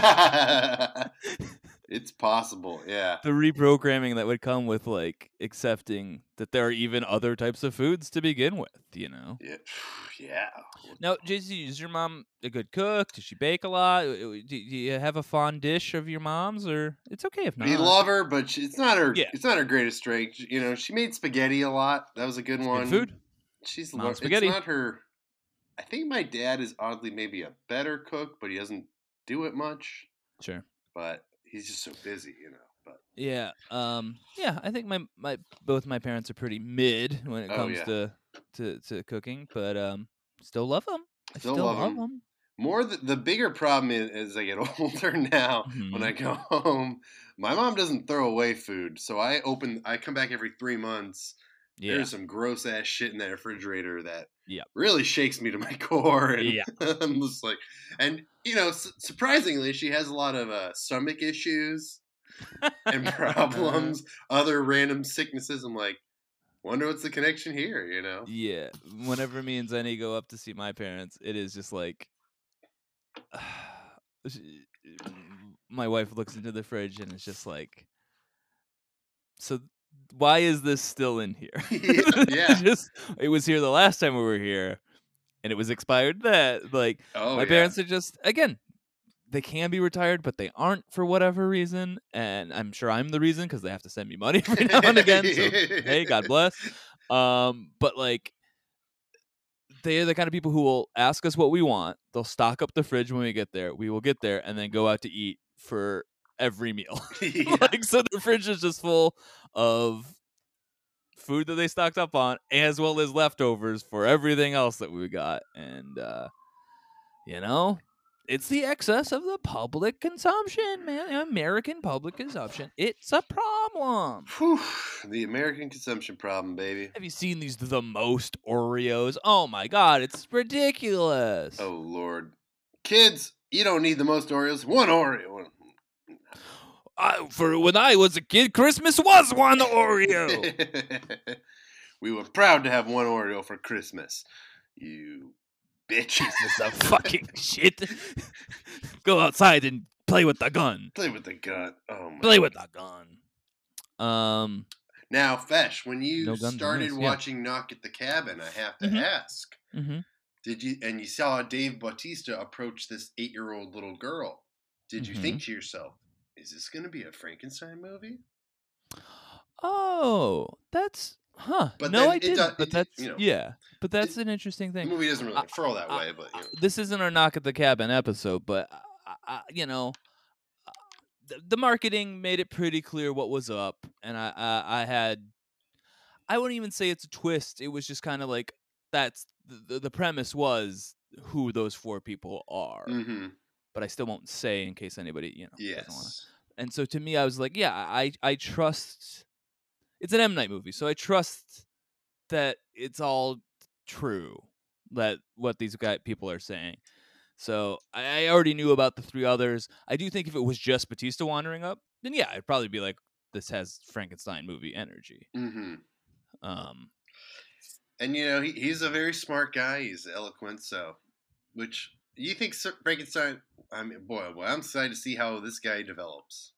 It's possible, yeah. The reprogramming that would come with like accepting that there are even other types of foods to begin with, you know. Yeah, yeah. Now, J C, is your mom a good cook? Does she bake a lot? Uh, Do do you have a fond dish of your mom's, or it's okay if not? We love her, but she, it's not her. Yeah. It's not her greatest strength. You know, she made spaghetti a lot. That was a good It's one. good food. She's Mom's lo- spaghetti. It's not her. I think my dad is oddly maybe a better cook, but he doesn't do it much. Sure. But he's just so busy, you know. But Yeah. Um. Yeah. I think my my both my parents are pretty mid when it Oh, comes yeah. to, to to cooking, but um, still love them. I Still still, love love 'em. them. more the, the bigger problem is as I get older now. When I go home, my mom doesn't throw away food, so I open. I come back every three months. Yeah. There's some gross ass shit in that refrigerator that Yep. really shakes me to my core. And Yeah. I'm just like, and you know, su- surprisingly, she has a lot of uh, stomach issues and problems, other random sicknesses. I'm like, wonder what's the connection here, you know? Yeah. Whenever me and Zenny go up to see my parents, it is just like she- my wife looks into the fridge and it's just like, so why is this still in here? Yeah, yeah. Just it was here the last time we were here, and it was expired. That like Oh, my yeah. parents are just again, they can be retired, but they aren't for whatever reason, and I'm sure I'm the reason because they have to send me money every now and again. So hey, God bless. Um, but like. They are the kind of people who will ask us what we want. They'll stock up the fridge when we get there. We will get there and then go out to eat for every meal. Yeah. Like so, the fridge is just full of food that they stocked up on, as well as leftovers for everything else that we got. And uh, you know, it's the excess of the public consumption, man. American public consumption. It's a problem. Whew, the American consumption problem, baby. Have you seen these the most Oreos? Oh my god, it's ridiculous. Oh, Lord. Kids, you don't need the most Oreos. One Oreo. I, for when I was a kid, Christmas was one Oreo. We were proud to have one Oreo for Christmas. You bitch. This is fucking shit. Go outside and play with the gun. Play with the gun. Oh, my. Play with the gun. Um. Now, Fesh, when you No guns in started this, yeah. watching Knock at the Cabin, I have to Mhm. ask, Mm-hmm. did you, and you saw Dave Bautista approach this eight-year-old little girl, did you Mhm. think to yourself, is this going to be a Frankenstein movie? Oh, that's Huh? But no, then I it didn't. does- but it- that's you know, yeah. But that's an interesting The thing. movie doesn't really I- unfurl that I- way, but you know. This isn't our knock at the cabin episode, but I, I, you know, uh, the, the marketing made it pretty clear what was up, and I, I, I had, I wouldn't even say it's a twist. It was just kind of like that's the, the premise was who those four people are, Mm-hmm. but I still won't say in case anybody you know doesn't want to. Yes. And so to me, I was like, yeah, I, I trust. It's an M. Night movie, so I trust that it's all true, that what these guy people are saying. So I, I already knew about the three others. I do think if it was just Batista wandering up, then yeah, I'd probably be like, this has Frankenstein movie energy. Mm-hmm. Um, And you know, he, he's a very smart guy. He's eloquent, so which you think Sir Frankenstein? I mean, boy, boy, I'm excited to see how this guy develops.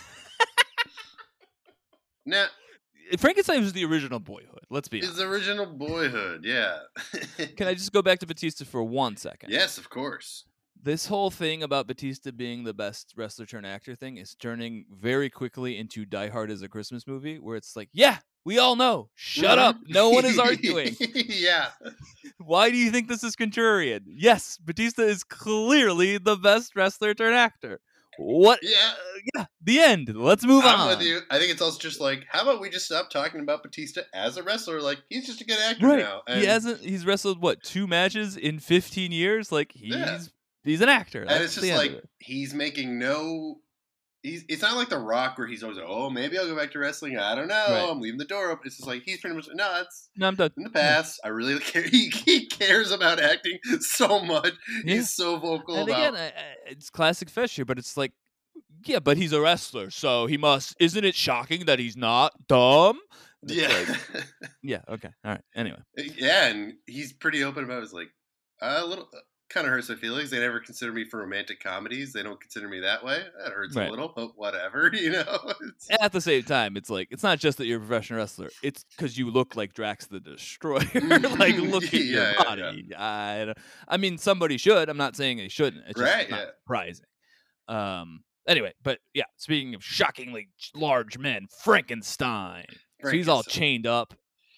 Now, Frankenstein was the original Boyhood. Let's be honest. his original Boyhood, yeah. Can I just go back to Batista for one second? Yes, of course. This whole thing about Batista being the best wrestler turned actor thing is turning very quickly into Die Hard as a Christmas movie, where it's like, yeah, we all know. Shut up. No one is arguing. Yeah. Why do you think this is contrarian? Yes, Batista is clearly the best wrestler turned actor. What? Yeah. Yeah, the end. Let's move I'm on. with you. I think it's also just like, how about we just stop talking about Batista as a wrestler? Like, he's just a good actor Right. now. He hasn't. He's wrestled what two matches in fifteen years. Like he's Yeah. he's an actor. And That's it's the just end like of it. he's making no. He's. It's not like The Rock where he's always like, oh, maybe I'll go back to wrestling. I don't know. Right. I'm leaving the door open. It's just like he's pretty much no. It's No, I'm done. in the past. I really care. He, he cares about acting so much. Yeah. He's so vocal And about. again, I- I- it's classic Fisher, but it's like, yeah, but he's a wrestler, so he must. Isn't it shocking that he's not dumb? And it's yeah. like, yeah. Okay. All right. Anyway. Yeah, and he's pretty open about it. It's like a little. Kind of hurts my feelings. They never consider me for romantic comedies. They don't consider me that way. That hurts Right. a little, but whatever, you know. It's, At the same time, it's like it's not just that you're a professional wrestler. It's because you look like Drax the Destroyer. Like, look at Yeah, your yeah, body. I, don't- I mean, somebody should. I'm not saying they shouldn't. It's just Right, not yeah. surprising. Um. Anyway, but yeah. Speaking of shockingly large men, Frankenstein. So he's all Frankenstein. chained up.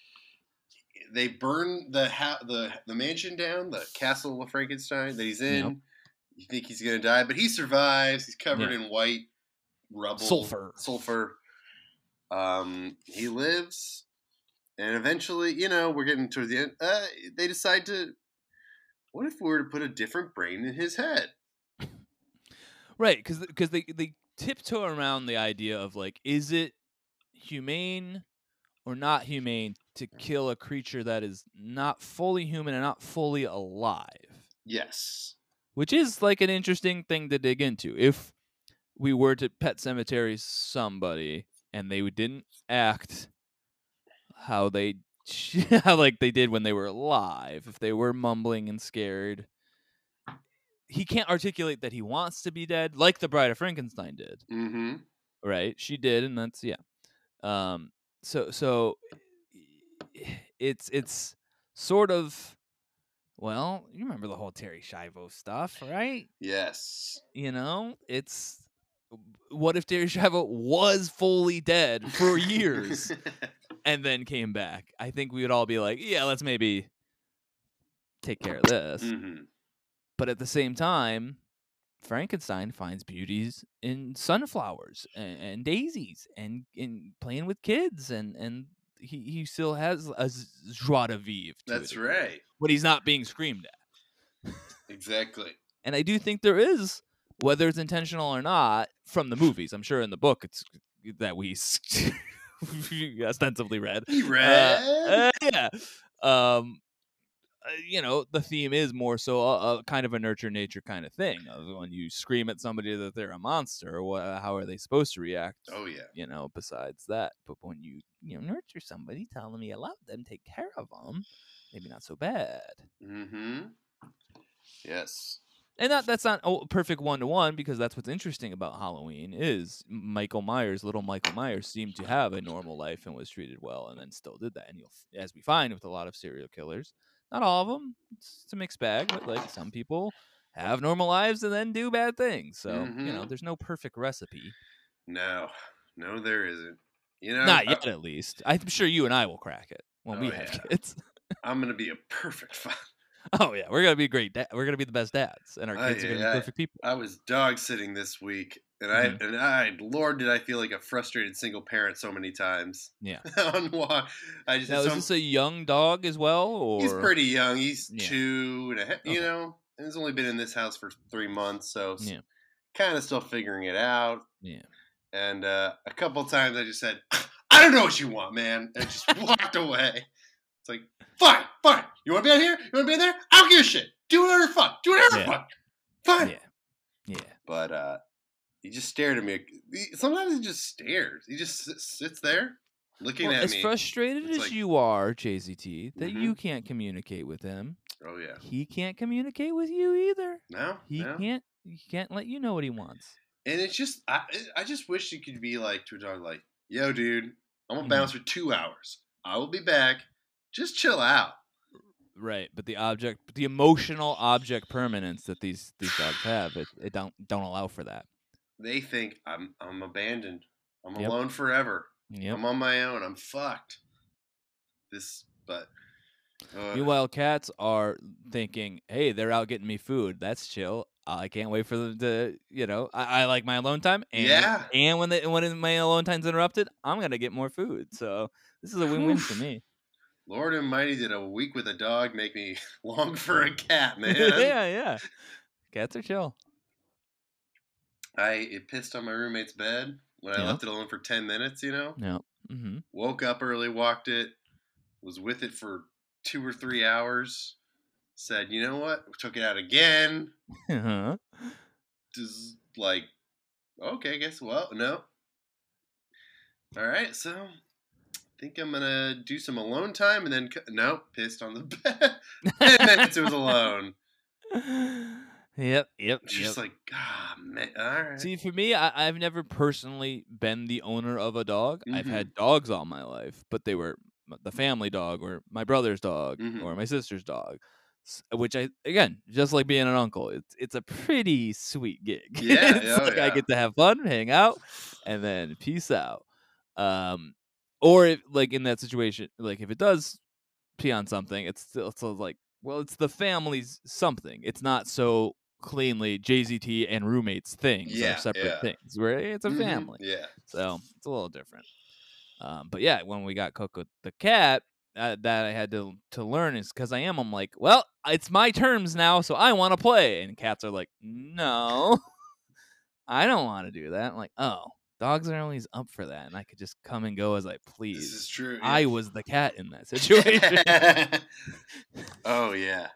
They burn the ha- the the mansion down, the castle of Frankenstein that he's in. Yep. You think he's gonna die, but he survives. He's covered Yeah. in white rubble, Sulfur. sulfur. Um, he lives, and eventually, you know, we're getting towards the end. Uh, they decide to. What if we were to put a different brain in his head? Right, because because they they tiptoe around the idea of like, is it humane or not humane to kill a creature that is not fully human and not fully alive? Yes. Which is like an interesting thing to dig into. If we were to Pet Cemetery somebody and they didn't act how they how like they did when they were alive, if they were mumbling and scared, he can't articulate that he wants to be dead, like the Bride of Frankenstein did. Mm-hmm. Right? She did, and that's yeah. Um. So so it's it's sort of well, you remember the whole Terry Schiavo stuff, right? Yes. You know, it's what if Terry Schiavo was fully dead for years and then came back? I think we would all be like, yeah, let's maybe take care of this. Mm-hmm. But at the same time, Frankenstein finds beauties in sunflowers and, and daisies and in playing with kids, and and he, he still has a z- joie de vivre. To That's it, right. but he's not being screamed at. Exactly. And I do think there is, whether it's intentional or not, from the movies. I'm sure in the book it's that we ostensibly read. He Uh, read. uh, yeah. Um, uh, you know, the theme is more so a, a kind of a nurture nature kind of thing. Of when you scream at somebody that they're a monster, what, how are they supposed to react? Oh yeah. You know, besides that. But when you, you know, nurture somebody, tell them you love them, take care of them, maybe not so bad. Mm-hmm. Yes. And that that's not a perfect one-to-one, because that's what's interesting about Halloween is Michael Myers, little Michael Myers, seemed to have a normal life and was treated well and then still did that. And you'll, as we find with a lot of serial killers, not all of them, it's, it's a mixed bag, but like some people have normal lives and then do bad things. So, you know, Mhm. there's no perfect recipe. No. No, there isn't. You know, Not I- yet, at least. I'm sure you and I will crack it when Oh, we have yeah. kids. I'm gonna be a perfect father. Oh yeah, we're gonna be great. Da- we're gonna be the best dads, and our Ay, kids are gonna ay, be ay. perfect people. I was dog sitting this week, and I Mhm. and I, Lord, did I feel like a frustrated single parent so many times. Yeah. On why I just Now, had is so- this a young dog as well, or he's pretty young. He's Yeah. two and a half. You Okay. know, and he's only been in this house for three months, so Yeah. kind of still figuring it out. Yeah. And uh, a couple times I just said, "I don't know what you want, man," and just walked away. It's like, fine, fine. You want to be out here? You want to be in there? I don't give a shit. Do whatever the fuck. Do whatever the Yeah. fuck. Fine. Yeah. Yeah. But uh, he just stared at me. He- Sometimes he just stares. He just sits, sits there looking Well, at as me. frustrated It's as like- you are, J Z T, that Mhm. you can't communicate with him, Oh yeah. he can't communicate with you either. No. He no. can't. He can't let you know what he wants. And it's just, I, I just wish you could be like to a dog, like, "Yo, dude, I'm gonna Mhm. bounce for two hours. I will be back. Just chill out." Right, but the object, the emotional object permanence that these these dogs have, it, it don't don't allow for that. They think I'm I'm abandoned. I'm Yep. alone forever. Yep. I'm on my own. I'm fucked. This, but uh, Meanwhile, cats are thinking, "Hey, they're out getting me food. That's chill. I can't wait for them to, you know, I, I like my alone time. And, Yeah. and when they, when my alone time's interrupted, I'm gonna get more food. So this is a win-win for me. Lord Almighty, did a week with a dog make me long for a cat, man? yeah, yeah. Cats are chill. I it pissed on my roommate's bed when I Yeah. left it alone for ten minutes. You know, Yeah. Mm-hmm. woke up early, walked it, was with it for two or three hours. Said, you know what? Took it out again. Uh-huh. Just like, okay, guess what? No. All right, so I think I'm gonna do some alone time, and then c- no, pissed on the bed. Ten minutes it was alone. Yep. Yep. It's just yep. like, ah, man. All right. See, for me, I, I've never personally been the owner of a dog. I've Mhm. had dogs all my life, but they were m- the family dog or my brother's dog Mhm. or my sister's dog, s- which I, again, just like being an uncle, it's it's a pretty sweet gig. Yeah, it's oh, like I yeah. get to have fun, hang out, and then peace out. Um, or if, like in that situation, like if it does pee on something, it's still it's still like, well, it's the family's something. It's not so cleanly J Z T and roommates things Yeah, are separate yeah. things. Where it's a Mhm. family, Yeah. so it's a little different. Um, but yeah, when we got Coco the cat, uh, that I had to to learn is because I am. I'm like, well, it's my terms now, so I want to play. And cats are like, no, I don't want to do that. I'm like, oh, dogs are always up for that, and I could just come and go as I This please. is true. I yeah. was the cat in that situation. Oh yeah.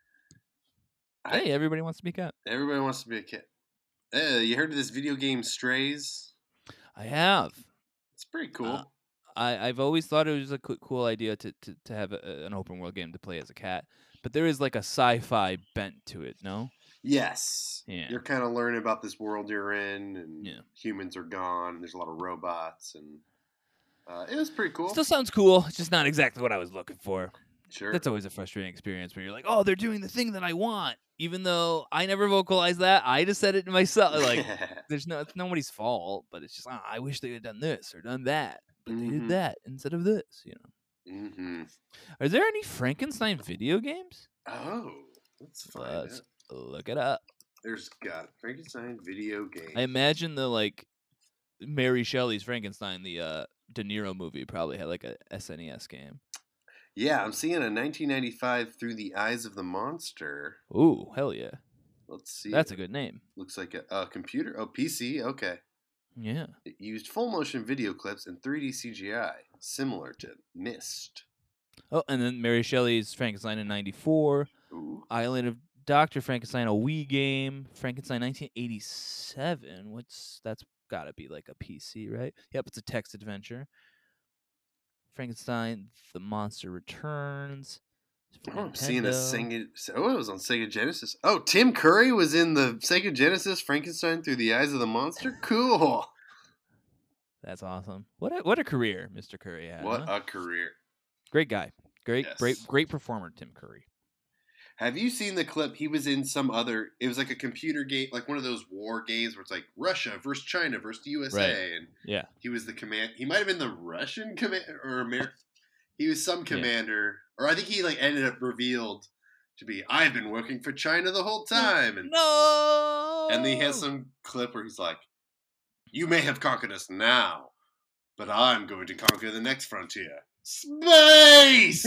I- Hey, everybody wants to be a cat. Everybody wants to be a kid. Uh, you heard of this video game Strays? I have. It's pretty cool. Uh, I, I've always thought it was a co- cool idea to, to, to have a, an open world game to play as a cat, but there is like a sci-fi bent to it, no? Yes. Yeah. You're kind of learning about this world you're in, and Yeah. humans are gone. And there's a lot of robots, and uh, it was pretty cool. Still sounds cool. It's just not exactly what I was looking for. Sure. That's always a frustrating experience where you're like, oh, they're doing the thing that I want, even though I never vocalized that. I just said it to myself. Like, there's no, it's nobody's fault, but it's just, oh, I wish they had done this or done that, but they Mhm. did that instead of this. You know, mm-hmm. are there any Frankenstein video games? Oh, let's find Let's it. look it up. There's got Frankenstein video game. I imagine the like Mary Shelley's Frankenstein, the uh, De Niro movie, probably had like a S N E S game. Yeah, I'm seeing a nineteen ninety-five Through the Eyes of the Monster. Ooh, hell yeah, Let's see. that's a good name. Looks like a, a computer. Oh, P C. Okay. Yeah. It used full motion video clips and three D C G I, similar to Myst. Oh, and then Mary Shelley's Frankenstein in ninety-four. Ooh. Island of Doctor Frankenstein, a Wii game. Frankenstein nineteen eighty-seven. What's that's got to be like a P C, right? Yep, it's a text adventure. Frankenstein, The Monster Returns. It's for Oh, I'm seeing a Nintendo. Sega. Oh, it was on Sega Genesis. Oh, Tim Curry was in the Sega Genesis Frankenstein Through the Eyes of the Monster. Cool. That's awesome. What a, what a career Mister Curry had. What huh? a career. Great guy. Great, great, Yes. great performer, Tim Curry. Have you seen the clip? He was in some other. It was like a computer game, like one of those war games where it's like Russia versus China versus the U S A, Right. and Yeah. he was the command. He might have been the Russian command or American. He was some Yeah. commander, or I think he like ended up revealed to be. I've been working for China the whole time, and No. and then he has some clip where he's like, "You may have conquered us now, but I'm going to conquer the next frontier, space."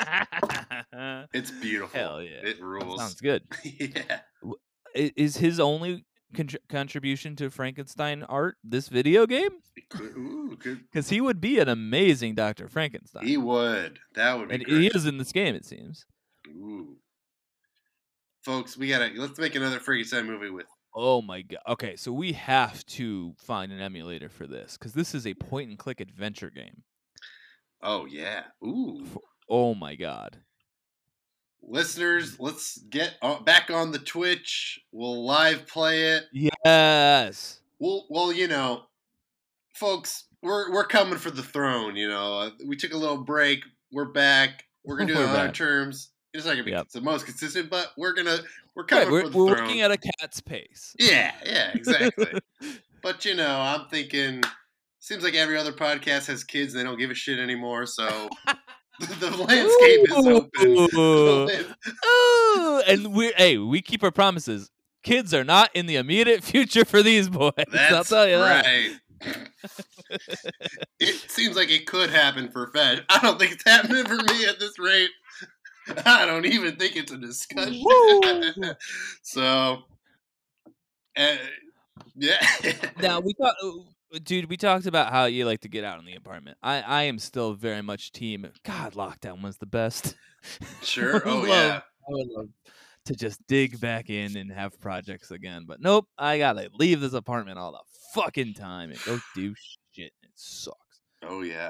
It's beautiful. Hell yeah. It rules. Sounds good. Yeah. I- Is his only con- contribution to Frankenstein art this video game? It could, ooh, could, Because he would be an amazing Doctor Frankenstein. he would. That would be and great. he is in this game, it seems. Ooh. Folks, we gotta let's make another Frankenstein movie with. Oh my god. Okay, so we have to find an emulator for this because this is a point and click adventure game. Oh yeah. Ooh. Oh my god. Listeners, let's get on, back on the Twitch. We'll live play it. Yes. Well, well, you know, folks, we're we're coming for the throne. You know, Uh, we took a little break. We're back. We're gonna do it We're on our back. terms. It's not gonna be Yep. the most consistent, but we're gonna we're Right, coming we're for the we're throne. working at a cat's pace. yeah, yeah, exactly. But you know, I'm thinking. Seems like every other podcast has kids and they don't give a shit anymore. So the landscape is open. Ooh. The Ooh, and we hey, we keep our promises. Kids are not in the immediate future for these boys. That's I'll tell you that. right. It seems like it could happen for Fed. I don't think it's happening for me at this rate. I don't even think it's a discussion. Woo. So, uh, yeah. Now we thought, dude, we talked about how you like to get out in the apartment. I, I am still very much team. God, lockdown was the best. Sure. I Oh would yeah. love- I would love to just dig back in and have projects again, but nope. I gotta leave this apartment all the fucking time and go do shit. It sucks. Oh yeah.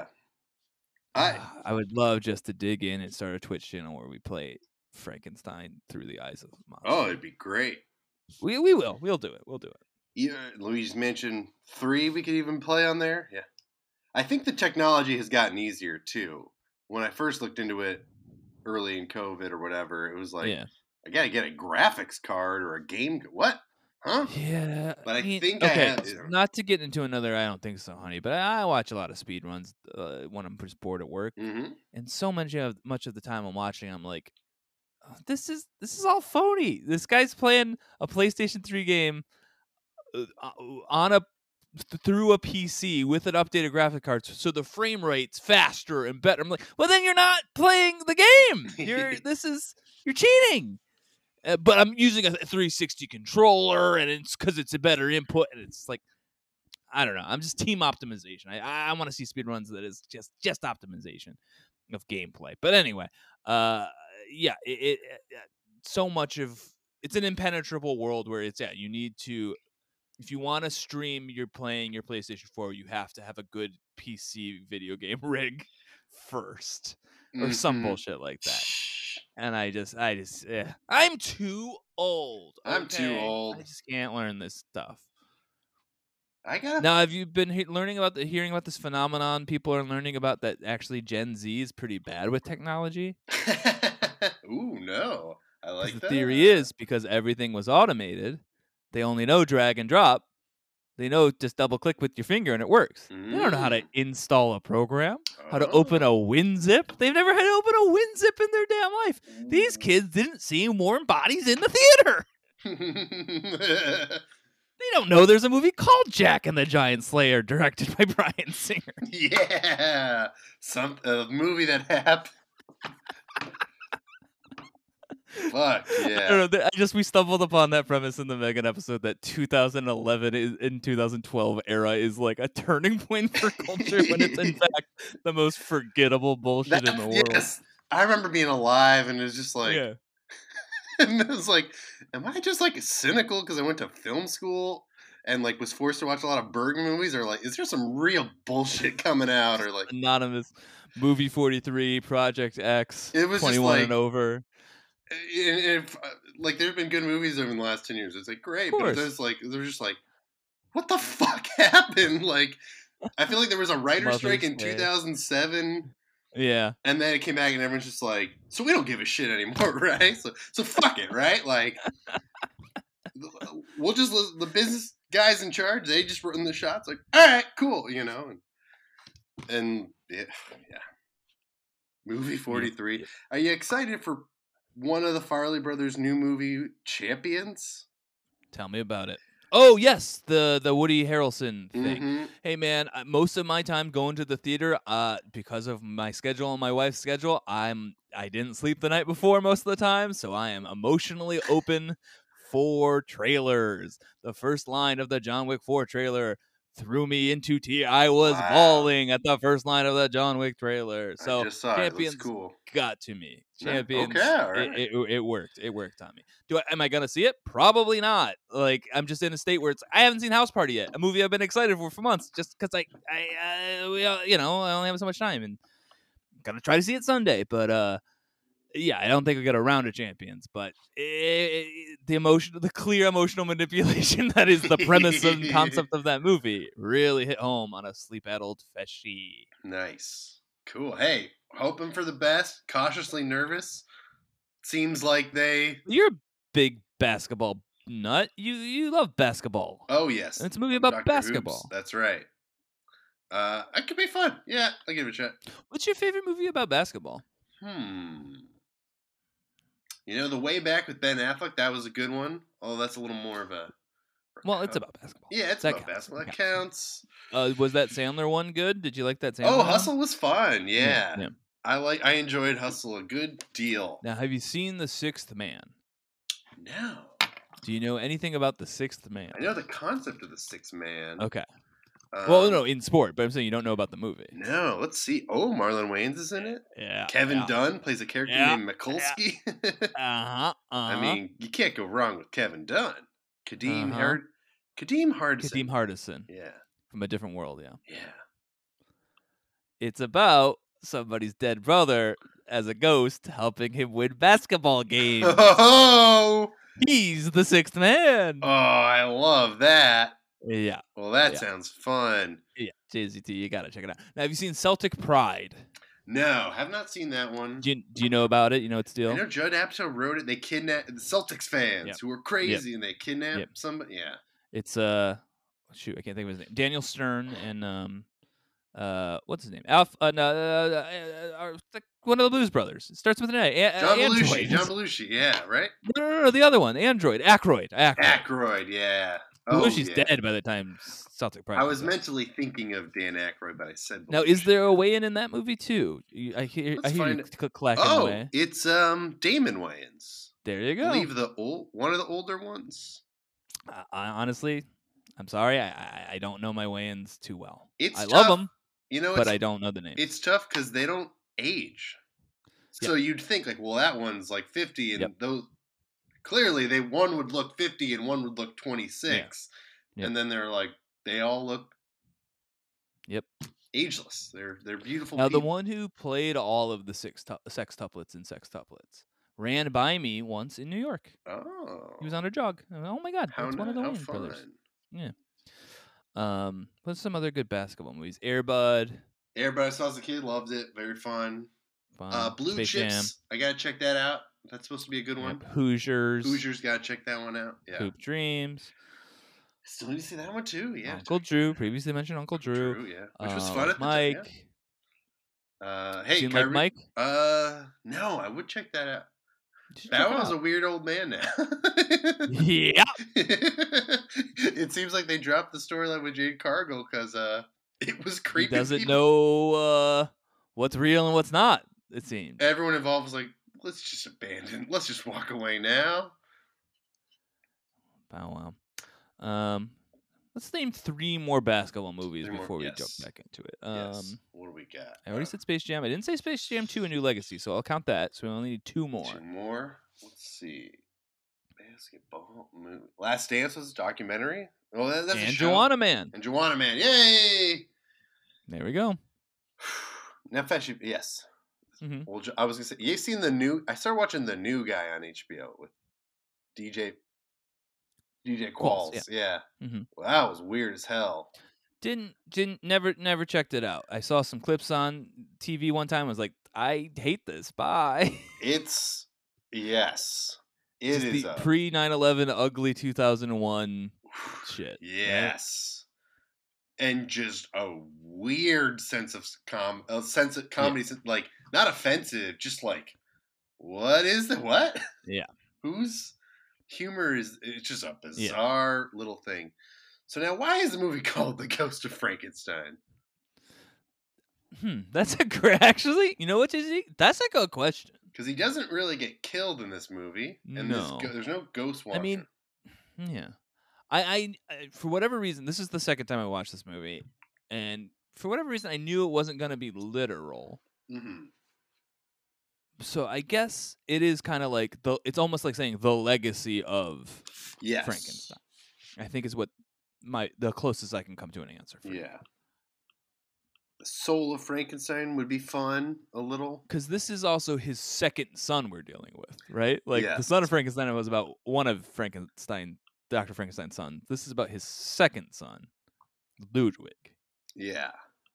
I I would love just to dig in and start a Twitch channel where we play Frankenstein through the eyes of a monster. oh, it'd be great. we we will. We'll do it. We'll do it. Yeah, Louise mentioned three we could even play on there. Yeah. I think the technology has gotten easier too. When I first looked into it early in COVID or whatever, it was like, yeah. I gotta get a graphics card or a game. What? Huh? Yeah. But I mean, think I okay, have- s- not to get into another I don't think so, honey, but I, I watch a lot of speed runs uh, when I'm just bored at work. Mm-hmm. And so much of much of the time I'm watching, I'm like, "Oh, this is this is all phony. This guy's playing a PlayStation three game uh, uh, on a th- through a P C with an updated graphic card, so the frame rate's faster and better. I'm like, well, then you're not playing the game. You're this is you're cheating. Uh, but I'm using a three sixty controller, and it's because it's a better input, and it's like, I don't know. I'm just team optimization. I I want to see speedruns that is just just optimization of gameplay. But anyway, uh, yeah, it, it, it so much of it's an impenetrable world where it's yeah. You need to, if you want to stream, you're playing your PlayStation four. You have to have a good P C video game rig first, or some Mhm. bullshit like that. And I just, I just, eh. I'm too old. I'm too okay? old. I just can't learn this stuff. I got. Now, have you been he- learning about the, hearing about this phenomenon? People are learning about that. Actually, Gen Z is pretty bad with technology. Ooh, no. I 'Cause like the that. theory is because everything was automated, they only know drag and drop. They know just double click with your finger and it works. They don't know how to Mm. install a program, how to open a Oh. WinZip. They've never had to open a WinZip in their damn life. These kids didn't see warm bodies in the theater. They don't know there's a movie called Jack and the Giant Slayer directed by Bryan Singer. Yeah, some a movie that happened. Fuck I yeah! don't know. th- I just we stumbled upon that premise in the Megan episode that two thousand eleven is in two thousand twelve era is like a turning point for culture when it's in fact the most forgettable bullshit That- in the world. yes, I remember being alive and it was just like, yeah. and it was like, am I just like cynical because I went to film school and like was forced to watch a lot of Bergman movies, or like, is there some real bullshit coming out, or like, Anonymous Movie forty-three, Project X, It was just twenty-one like- and over. and if uh, like there have been good movies over the last ten years, it's like great, Of but course. there's like they're just like, what the fuck happened? Like, I feel like there was a writer's strike in Mother's Day. two thousand seven. Yeah. And then it came back, and everyone's just like, "So we don't give a shit anymore, right? So, so fuck it, right? Like, we'll just the business guys in charge. They just run the shots. Like, all right, cool, you know." And, and yeah, yeah. Movie forty-three. Yeah. Are you excited for one of the Farley brothers' new movie, Champions? Tell me about it. Oh yes, the the Woody Harrelson thing. Mm-hmm. Hey man, uh, most of my time going to the theater, uh, because of my schedule and my wife's schedule, I'm I didn't sleep the night before most of the time, so I am emotionally open for trailers. The first line of the John Wick four trailer threw me into tears. I was Wow. bawling at the first line of the John Wick trailer. So I just saw it. It Champions looks cool. got to me. No, Champions. okay, all right. it, it, it worked. It worked on me. Do I, am I gonna see it? Probably not. Like I'm just in a state where it's. I haven't seen House Party yet, a movie I've been excited for for months, just because I, I, uh, we, uh, you know, I only have so much time, and I'm gonna try to see it Sunday. But uh, yeah, I don't think we get around to Champions. But it, the emotion, the clear emotional manipulation that is the premise and concept of that movie, really hit home on a sleep-addled Feshy. Nice, cool. Hey, hoping for the best. Cautiously nervous. Seems like they. You're a big basketball nut. You you love basketball. Oh yes, And it's a movie I'm about Doctor basketball. Hoops. That's right. Uh, it could be fun. Yeah, I'll give it a shot. What's your favorite movie about basketball? Hmm. You know, The Way Back with Ben Affleck, that was a good one. Although that's a little more of a. Well, it's about basketball. Yeah, it's That about counts. basketball. That That counts. Uh, was that Sandler one good? Did you like that Sandler Oh, one? Hustle was fun. Yeah. yeah. I like. I enjoyed Hustle a good deal. Now, have you seen The Sixth Man? No. Do you know anything about The Sixth Man? I know the concept of the Six Man. Okay. Um, Well, no, in sport, but I'm saying you don't know about the movie. No, let's see. Oh, Marlon Wayans is in it. Yeah. Kevin yeah. Dunn plays a character Yeah, named Mikulski. Uh-huh. Uh-huh. I mean, you can't go wrong with Kevin Dunn. Kadeem Uh-huh. Hard, Kadeem Hardison. Kadeem Hardison Yeah, from a different world, yeah. yeah. It's about somebody's dead brother as a ghost helping him win basketball games. Oh, He's the Sixth Man. oh, I love that. Yeah. Well, that Yeah. sounds fun. Yeah. J Z T, you got to check it out. Now, have you seen Celtic Pride? No, have not seen that one. Do you, do you know about it? You know its deal? I know Judd Apatow wrote it. They kidnapped the Celtics fans Yep. who were crazy, and they kidnapped Yep. somebody. Yeah. It's uh shoot, I can't think of his name. Daniel Stern and um uh what's his name? Alf uh, no, uh, uh, uh, uh, one of the Blues Brothers. It starts with an A. A- John Android. Belushi. John Belushi. Yeah, right. No, no, no, no, the other one, Android, Aykroyd, Aykroyd. Aykroyd. Yeah. Oh, Belushi's yeah. dead by the time Celtic Pride. I was comes out. mentally thinking of Dan Aykroyd, but I said. Now, is Belushi. there a way in in that movie too? You, I hear, I Let's hear you find it. click clacking Oh, away. it's um Damon Wayans. There you I go. believe the old one of the older ones. I, I, honestly, I'm sorry, I, I I don't know my Wayans too well. It's I tough. love them, You know, but it's, I don't know the names. it's tough because they don't age. So you'd think like, well, that one's like fifty, and Yep. those clearly they one would look fifty and one would look twenty-six, Yep. and then they're like they all look Yep. ageless. They're they're beautiful. Now, the people. one who played all of the six tu- sextuplets and sextuplets ran by me once in New York. Oh, He was on a jog. I went, oh my god, how, that's one of the how Wayans fun. brothers. Um, what's some other good basketball movies? Airbud. Everybody saw as a kid, loved it. Very fun. Fun. Uh, Blue Space Chips. Jam. I gotta check that out. That's supposed to be a good one. Yep. Hoosiers. Hoosiers, gotta check that one out. Yeah, Hoop Dreams. still need to see that one too. Yeah, Uncle Drew. Previously mentioned Uncle Drew. Drew, yeah, which was Uh, fun like at the Mike. time. Yeah. Uh, hey, Seen Kyrie, like Mike? Uh, no, I would check that out. You should That check it one's a out. weird old man now. Yeah. It seems like they dropped the storyline with Jade Cargill because uh, it was He creepy. doesn't people. know uh, what's real and what's not, it seems. Everyone involved was like, let's just abandon. Let's just walk away now. Bow wow. Um, let's name three more basketball movies Three more- before we yes. jump back into it. Yes. Um, What do we got? I already Uh, said Space Jam. I didn't say Space Jam two: A New Legacy, so I'll count that. So we only need two more. Two more. Let's see. Basketball movie. Last Dance was a documentary. Oh, that, that's a And show. Joanna Man. And Joanna Man. Yay! There we go. Now, Feshi, yes. hmm Well, Jo- I was gonna say, you seen the new? I started watching the new guy on H B O with D J D J Qualls, Qualls. Yeah. Mhm. Well, that was weird as hell. Didn't didn't never never checked it out. I saw some clips on T V one time. I was like, I hate this. Bye. It's yes, it Just is the a pre nine eleven ugly two thousand one shit. right? yes, and just a weird sense of com a sense of comedy, sen- like not offensive, just like what is the what? Yeah. Whose humor is? It's just a Yeah. bizarre little thing. So now, why is the movie called The Ghost of Frankenstein? Hmm. That's a great. Actually, you know what, J Z? That's a good question. Because he doesn't really get killed in this movie, and this No. go- there's no ghost watcher. I mean, yeah. I, I I for whatever reason, this is the second time I watched this movie, and for whatever reason, I knew it wasn't going to be literal. hmm So I guess it is kind of like the. It's almost like saying the legacy of yes, Frankenstein. I think is what my the closest I can come to an answer for. Yeah. The Soul of Frankenstein would be fun a little. Because this is also his second son we're dealing with, right? Like Yeah. the Son of Frankenstein was about one of Frankenstein, Doctor Frankenstein's sons. This is about his second son, Ludwig. Yeah.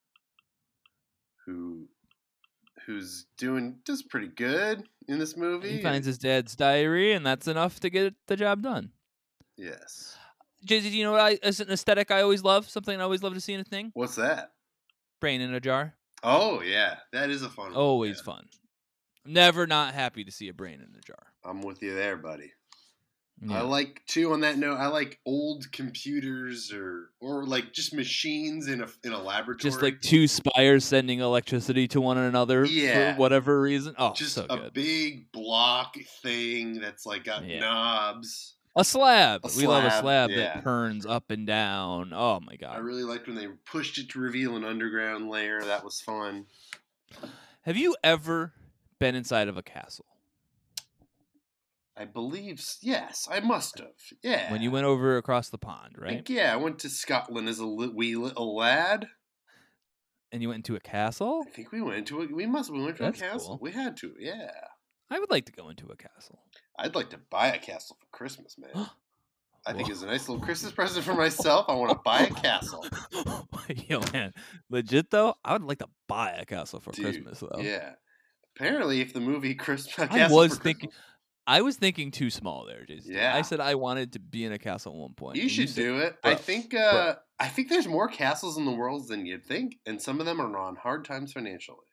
Who who's doing does pretty good in this movie. He finds his dad's diary, and that's enough to get the job done. Yes. Jay Z, do you know what I, is an aesthetic I always love? Something I always love to see in a thing? What's that? Brain in a jar. Oh yeah, that is a fun one. Always yeah. fun. Never not happy to see a brain in a jar. I'm with you there, buddy. Yeah. I like too. On that note, I like old computers or or like just machines in a in a laboratory. Just like two spires sending electricity to one another Yeah. for whatever reason. Oh, just so a good. big block thing that's like got Yeah. knobs. A slab. A We love a slab, slab yeah. that turns up and down. Oh my I god. really liked when they pushed it to reveal an underground layer. That was fun. Have you ever been inside of a castle? I believe s- yes, I must have. Yeah. When you went over across the pond, I right? think, yeah, I went to Scotland as a li- wee little lad. And you went into a castle? I think we went into it. We must. We went to That's a castle. cool. We had to. Yeah. I would like to go into a castle. I'd like to buy a castle for Christmas, man. I think Whoa. it's a nice little Christmas present for myself. I want to buy a castle. Yo, man. Legit, though, I would like to buy a castle for Dude, Christmas, though. Yeah. Apparently, if the movie Christmas, I Castle was for thinking- Christmas- I was thinking too small there, Jason. Yeah. I said I wanted to be in a castle at one point. you and should said, do it. I bro, think. Uh, I think there's more castles in the world than you'd think, and some of them are on hard times financially.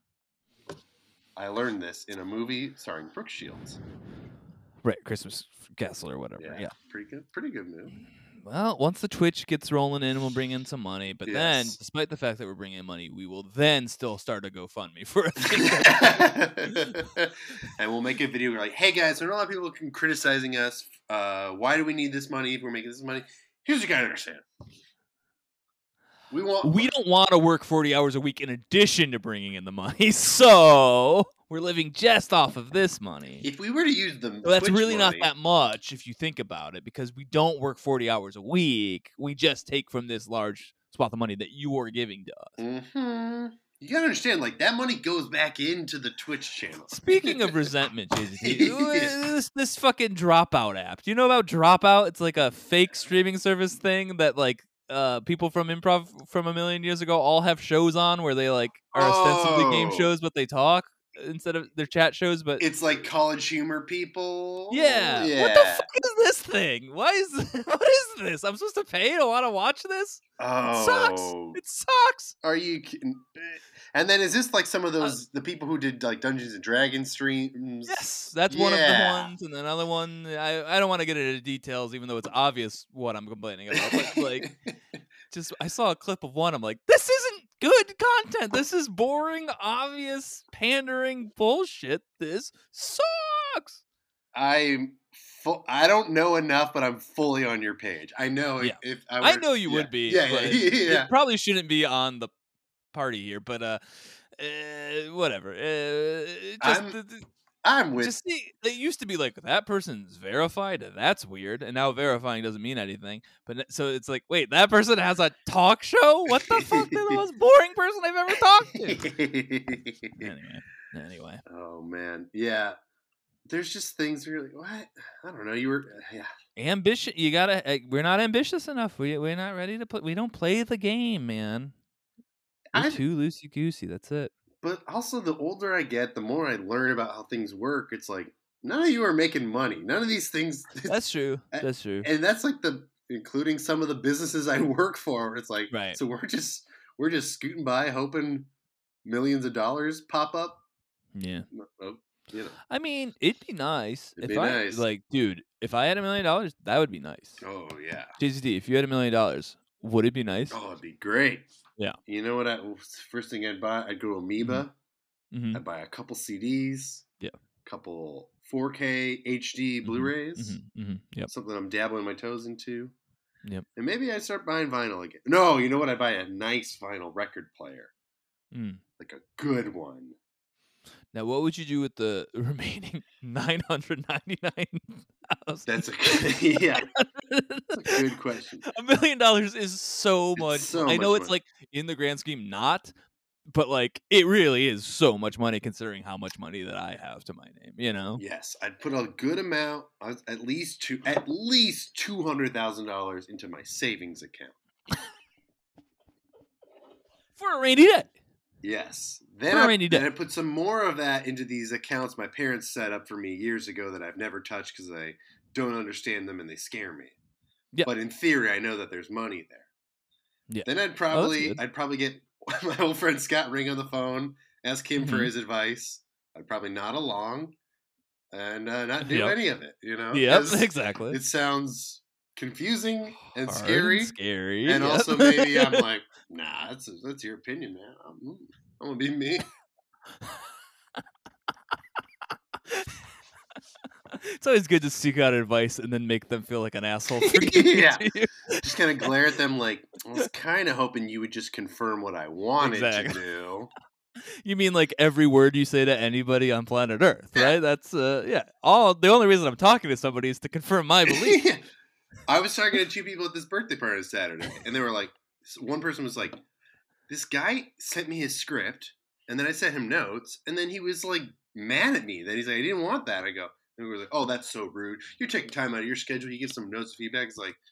I learned this in a movie starring Brooke Shields. Right, Christmas castle or whatever. Yeah, Yeah. pretty good. Pretty good movie. Well, once the Twitch gets rolling in, we'll bring in some money. But then, Yes. despite the fact that we're bringing in money, we will then still start a GoFundMe for a thing. And we'll make a video like, hey guys, there are a lot of people can criticizing us. Uh, why do we need this money if we're making this money? Here's what you gotta understand. We want We don't want to work forty hours a week in addition to bringing in the money, so we're living just off of this money. if we were to use the So that's Twitch really money, not that much if you think about it, because we don't work forty hours a week. We just take from this large swath of money that you are giving to us. hmm You gotta understand, like that money goes back into the Twitch channel. Speaking of resentment, J Z, this this fucking Dropout app. Do you know about Dropout? It's like a fake streaming service thing that like uh, people from improv from a million years ago all have shows on where they like are ostensibly game Oh. shoes, but they talk instead of their chat shows. But It's like college humor people. yeah. yeah. What the fuck is this thing? Why is what is this? I'm supposed to pay to want to watch this? Oh, It sucks. It sucks. Are you kidding? And then is this like some Uh, of those the people who did like Dungeons and Dragons streams? Yes, that's one of the Yeah. ones, and another one. I I don't want to get into details, even though it's obvious what I'm complaining about. But like, just I saw a clip of one. I'm like, this isn't good content. This is boring, obvious, pandering bullshit. This sucks. I'm full, I don't know enough, but I'm fully on your page. I know Yeah. if I were- know you yeah. would be. Yeah, but yeah, it, yeah. it probably shouldn't be on the party here, but uh, uh whatever. Uh, just. I'm th- th- I'm with Just see, it used to be like that person's verified. That's weird, and now verifying doesn't mean anything. But n- so it's like, wait, that person has a talk show. What the fuck? They're the most boring person I've ever talked to. Anyway, anyway, Oh man, yeah. There's just things where you're like, what? I don't know. You were, yeah. Ambition. You gotta. Uh, we're not ambitious enough. We we're not ready to play. We don't play the game, man. We're I- too loosey goosey. That's it. But also, the older I get, the more I learn about how things work. It's like none of you are making money. None of these things. That's true. I- That's true. And that's like the including some of the businesses I work for. It's like Right. so we're just we're just scooting by, hoping millions of dollars pop up. Yeah. Oh, you know. I mean, it'd be nice It'd if be I nice. like, dude. If I had a million dollars, that would be nice. Oh yeah. J C D, if you had a million dollars, would it be nice? Oh, it'd be great. Yeah. You know what? I first thing I'd buy, I'd go to Amoeba. Mm-hmm. I'd buy a couple C Ds. Yeah. A couple four K H D Blu-rays. Mm-hmm. Mm-hmm. Yep. Something I'm dabbling my toes into. Yep. And maybe I'd start buying vinyl again. No, you know what? I'd buy a nice vinyl record player. Mm. Like a good one. Now, what would you do with the remaining nine hundred ninety-nine thousand? That's a yeah. That's a good question. A million dollars is so It's much. so I know much it's money. like in the grand scheme not, but like it really is so much money considering how much money that I have to my name. You know? Yes, I'd put a good amount, uh, at least two, at least two hundred thousand dollars into my savings account. For a rainy day. Yes. Then For a I, rainy day. then I put some more of that into these accounts my parents set up for me years ago that I've never touched because I don't understand them and they scare me. Yeah. But in theory, I know that there's money there. Yeah. Then I'd Oh, probably that's good. I'd probably get my old friend Scott Ring on the phone, ask him for Mhm. his advice. I'd probably nod along and uh, not do Yep. any of it. You know, Yep, 'Cause exactly. It sounds confusing and Hard scary. scary. And yep. also maybe I'm like, nah, that's that's your opinion, man. I'm, I'm gonna be me. It's always good to seek out advice and then make them feel like an asshole for giving Yeah. it to you. Just kind of glare at them like, I was kind of hoping you would just confirm what I wanted Exactly. to do. You mean like every word you say to anybody on planet Earth, Yeah. right? That's uh yeah. All the only reason I'm talking to somebody is to confirm my belief. Yeah. I was talking to two people at this birthday party on Saturday, and they were like, one person was like, this guy sent me his script, and then I sent him notes, and then he was like mad at me. Then he's like, I didn't want that. I go, and we were like, oh, that's so rude. You're taking time out of your schedule. You give some notes, feedback. It's like,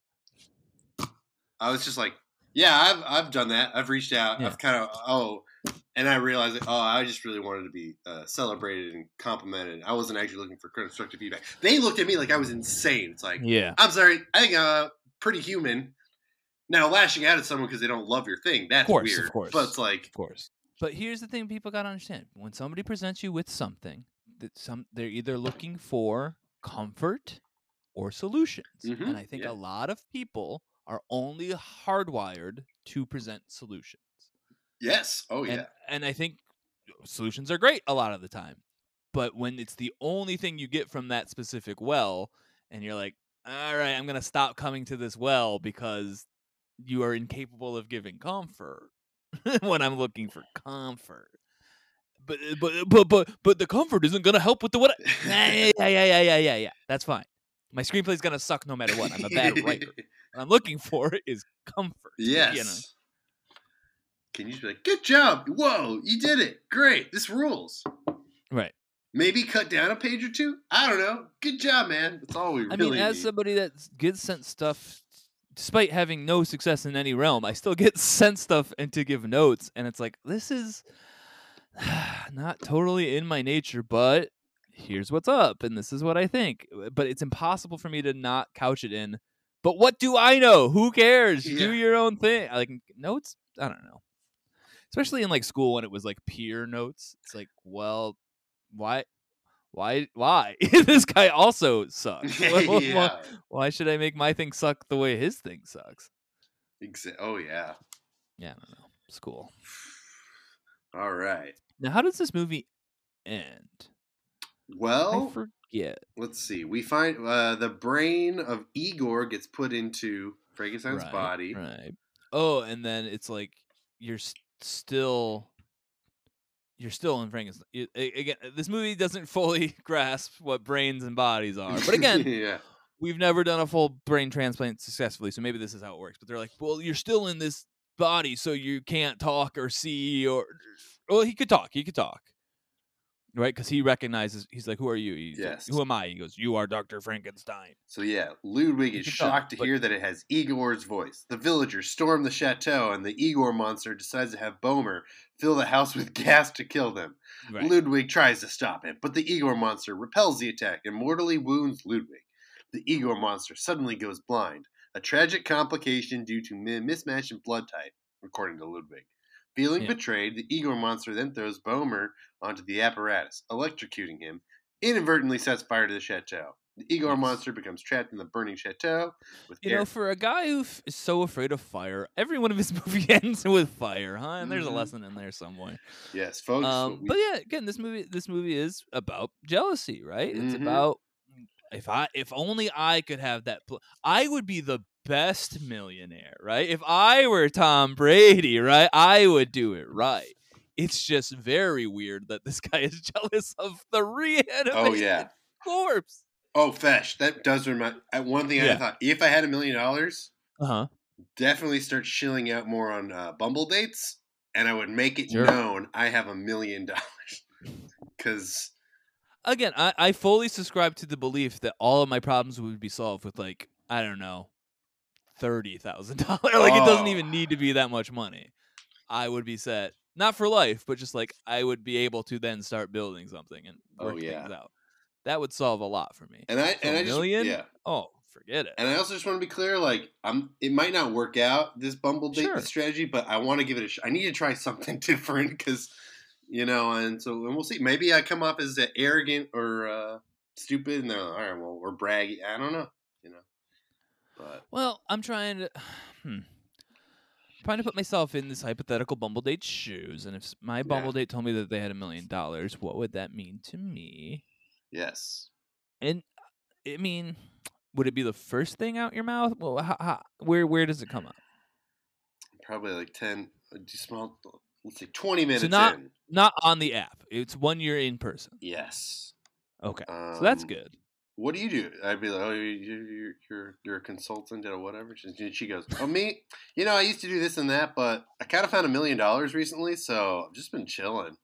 I was just like, yeah, I've I've done that. I've reached out. Yeah. I've kind of oh, and I realized that oh, I just really wanted to be uh, celebrated and complimented. I wasn't actually looking for constructive feedback. They looked at me like I was insane. It's like, Yeah. I'm sorry, I think I'm pretty human. Now lashing out at someone because they don't love your thing, that's Of course, weird. of course. But it's like, Of course. But here's the thing people gotta understand. When somebody presents you with something, that some they're either looking for comfort or solutions. Mhm, And I think yeah. a lot of people are only hardwired to present solutions. yes, oh And yeah, and I think solutions are great a lot of the time. But when it's the only thing you get from that specific well, and you're like, all right, I'm gonna stop coming to this well because you are incapable of giving comfort when I'm looking for comfort. But but but but but the comfort isn't gonna help with the what? Yeah yeah yeah yeah yeah yeah yeah. That's fine. My screenplay's gonna suck no matter what. I'm a bad writer. What I'm looking for is comfort. yes. You know? Can you just be like, good job? Whoa, you did it! Great, this rules. Right. Maybe cut down a page or two. I don't know. Good job, man. That's all we I really mean, as need. somebody that gets sent stuff, despite having no success in any realm, I still get sent stuff and to give notes, and it's like this is not totally in my nature, but here's what's up, and this is what I think. But it's impossible for me to not couch it in. But what do I know? Who cares? Yeah. Do your own thing. Like notes, I don't know. Especially in like school when it was like peer notes. It's like, well, why? Why? Why? This guy also sucks. Why- why- yeah. Why should I make my thing suck the way his thing sucks? Exa- oh yeah. Yeah, I don't know. It's cool. All right. Now, how does this movie end? Well, I forget. let's see. We find uh, the brain of Igor gets put into Frankenstein's Right, body. Right. Oh, and then it's like you're s- still you're still in Frankenstein. It- a- again, this movie doesn't fully grasp what brains and bodies are. But again, yeah. we've never done a full brain transplant successfully, so maybe this is how it works. But they're like, well, you're still in this body, so you can't talk or see or. Well, he could talk. He could talk. right? Because he recognizes. He's like, "Who are you?" He's Yes. like, "Who am I?" He goes, "You are Doctor Frankenstein." So yeah, Ludwig You is can tell, shocked to but- hear that it has Igor's voice. The villagers storm the chateau, and the Igor monster decides to have Bomer fill the house with gas to kill them. Right. Ludwig tries to stop him, but the Igor monster repels the attack and mortally wounds Ludwig. The Igor monster suddenly goes blind, a tragic complication due to mi- mismatch in blood type, according to Ludwig. Feeling Yeah. betrayed, the Igor monster then throws Bomer onto the apparatus, electrocuting him, inadvertently sets fire to the chateau. The Igor Yes. monster becomes trapped in the burning chateau with You air- know, for a guy who f- is so afraid of fire, every one of his movie ends with fire, huh? And there's a Mhm. lesson in there somewhere. Yes, folks. Um, what we- but yeah, again, this movie, this movie is about jealousy, right? It's Mhm. about if I, if only I could have that. Pl- I would be the best millionaire, right? If I were Tom Brady, right, I would do it right. It's just very weird that this guy is jealous of the reanimated Oh, yeah. corpse. Oh, Fesh, that does remind. uh, One thing I Yeah. thought: if I had a million dollars, Uh huh. definitely start shilling out more on uh, Bumble dates, and I would make it Sure. known I have a million dollars. Because Again, I, I fully subscribe to the belief that all of my problems would be solved with like I don't know, thirty thousand dollars. Like it doesn't Oh. even need to be that much money. I would be set, not for life, but just like I would be able to then start building something and Oh, work yeah. things out. That would solve a lot for me. and I So and a I just million? yeah, Oh, forget it. and I also just want to be clear. Like, I'm. It might not work out this Bumble date Sure. strategy, but I want to give it a. Sh- I need to try something different because, you know, and so and we'll see. Maybe I come off as uh, arrogant or uh, stupid, and they're like, all right, well, or braggy. I don't know, you know, but Well, I'm trying to, hmm, trying to put myself in this hypothetical Bumble date shoes, and if s- my Bumble date told me that they had a million dollars, what would that mean to me? yes. And I mean, would it be the first thing out your mouth? Well, how, how, where where does it come up? Probably like ten, uh, just small, let's say twenty minutes not- in. Not on the app. It's when you're in person. Yes. Okay, so that's Um, good. What do you do? I'd be like, oh, you- you- you're you're a consultant or whatever. She, she goes, oh, me? You know, I used to do this and that, but I kind of found a million dollars recently, so I've just been chilling.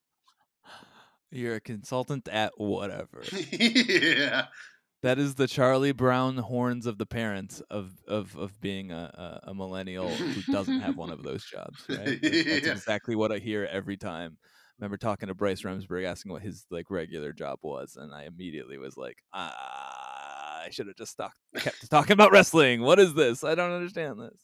You're a consultant at whatever. Yeah. That is the Charlie Brown horns of the parents of of of being a, a, a millennial who doesn't have one of those jobs. Right? That's, that's Yeah. exactly what I hear every time. I remember talking to Bryce Remsburg asking what his like regular job was, and I immediately was like, ah, I should have just stuck, kept talking about wrestling. What is this? I don't understand this.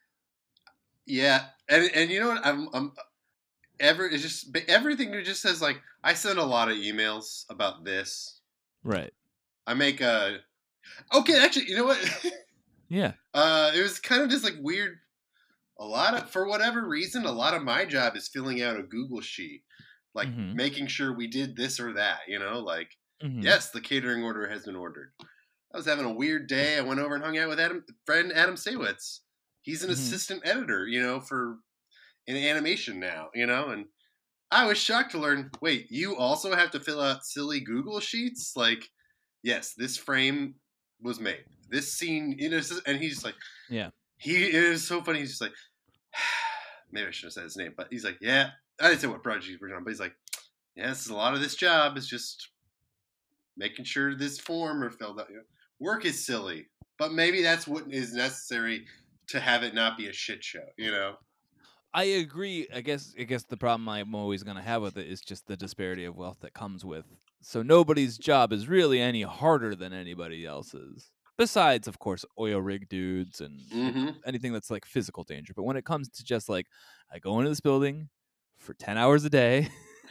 Yeah, and and you know what? I'm I'm ever it's just everything just says like I send a lot of emails about this. Right. I make a okay. Actually, you know what? Yeah. uh, it was kind of just like weird. A lot of for whatever reason, a lot of my job is filling out a Google sheet, like Mhm. making sure we did this or that. You know, like Mhm. yes, the catering order has been ordered. I was having a weird day. I went over and hung out with Adam, friend Adam Saywitz. He's an Mhm. assistant editor, you know, for in animation now, you know, and I was shocked to learn. Wait, you also have to fill out silly Google sheets? Like, yes, this frame was made. This scene, you know, and he's like, Yeah. he it is so funny. He's just like, maybe I should have said his name, but he's like, yeah, I didn't say what project he's working on, but he's like, yeah, this is a lot of this job is just making sure this form are filled out. You know, work is silly, but maybe that's what is necessary to have it not be a shit show. You know. I agree. I guess I guess the problem I'm always going to have with it is just the disparity of wealth that comes with. So nobody's job is really any harder than anybody else's. Besides, of course, oil rig dudes and Mm-hmm. anything that's like physical danger. But when it comes to just like I go into this building for ten hours a day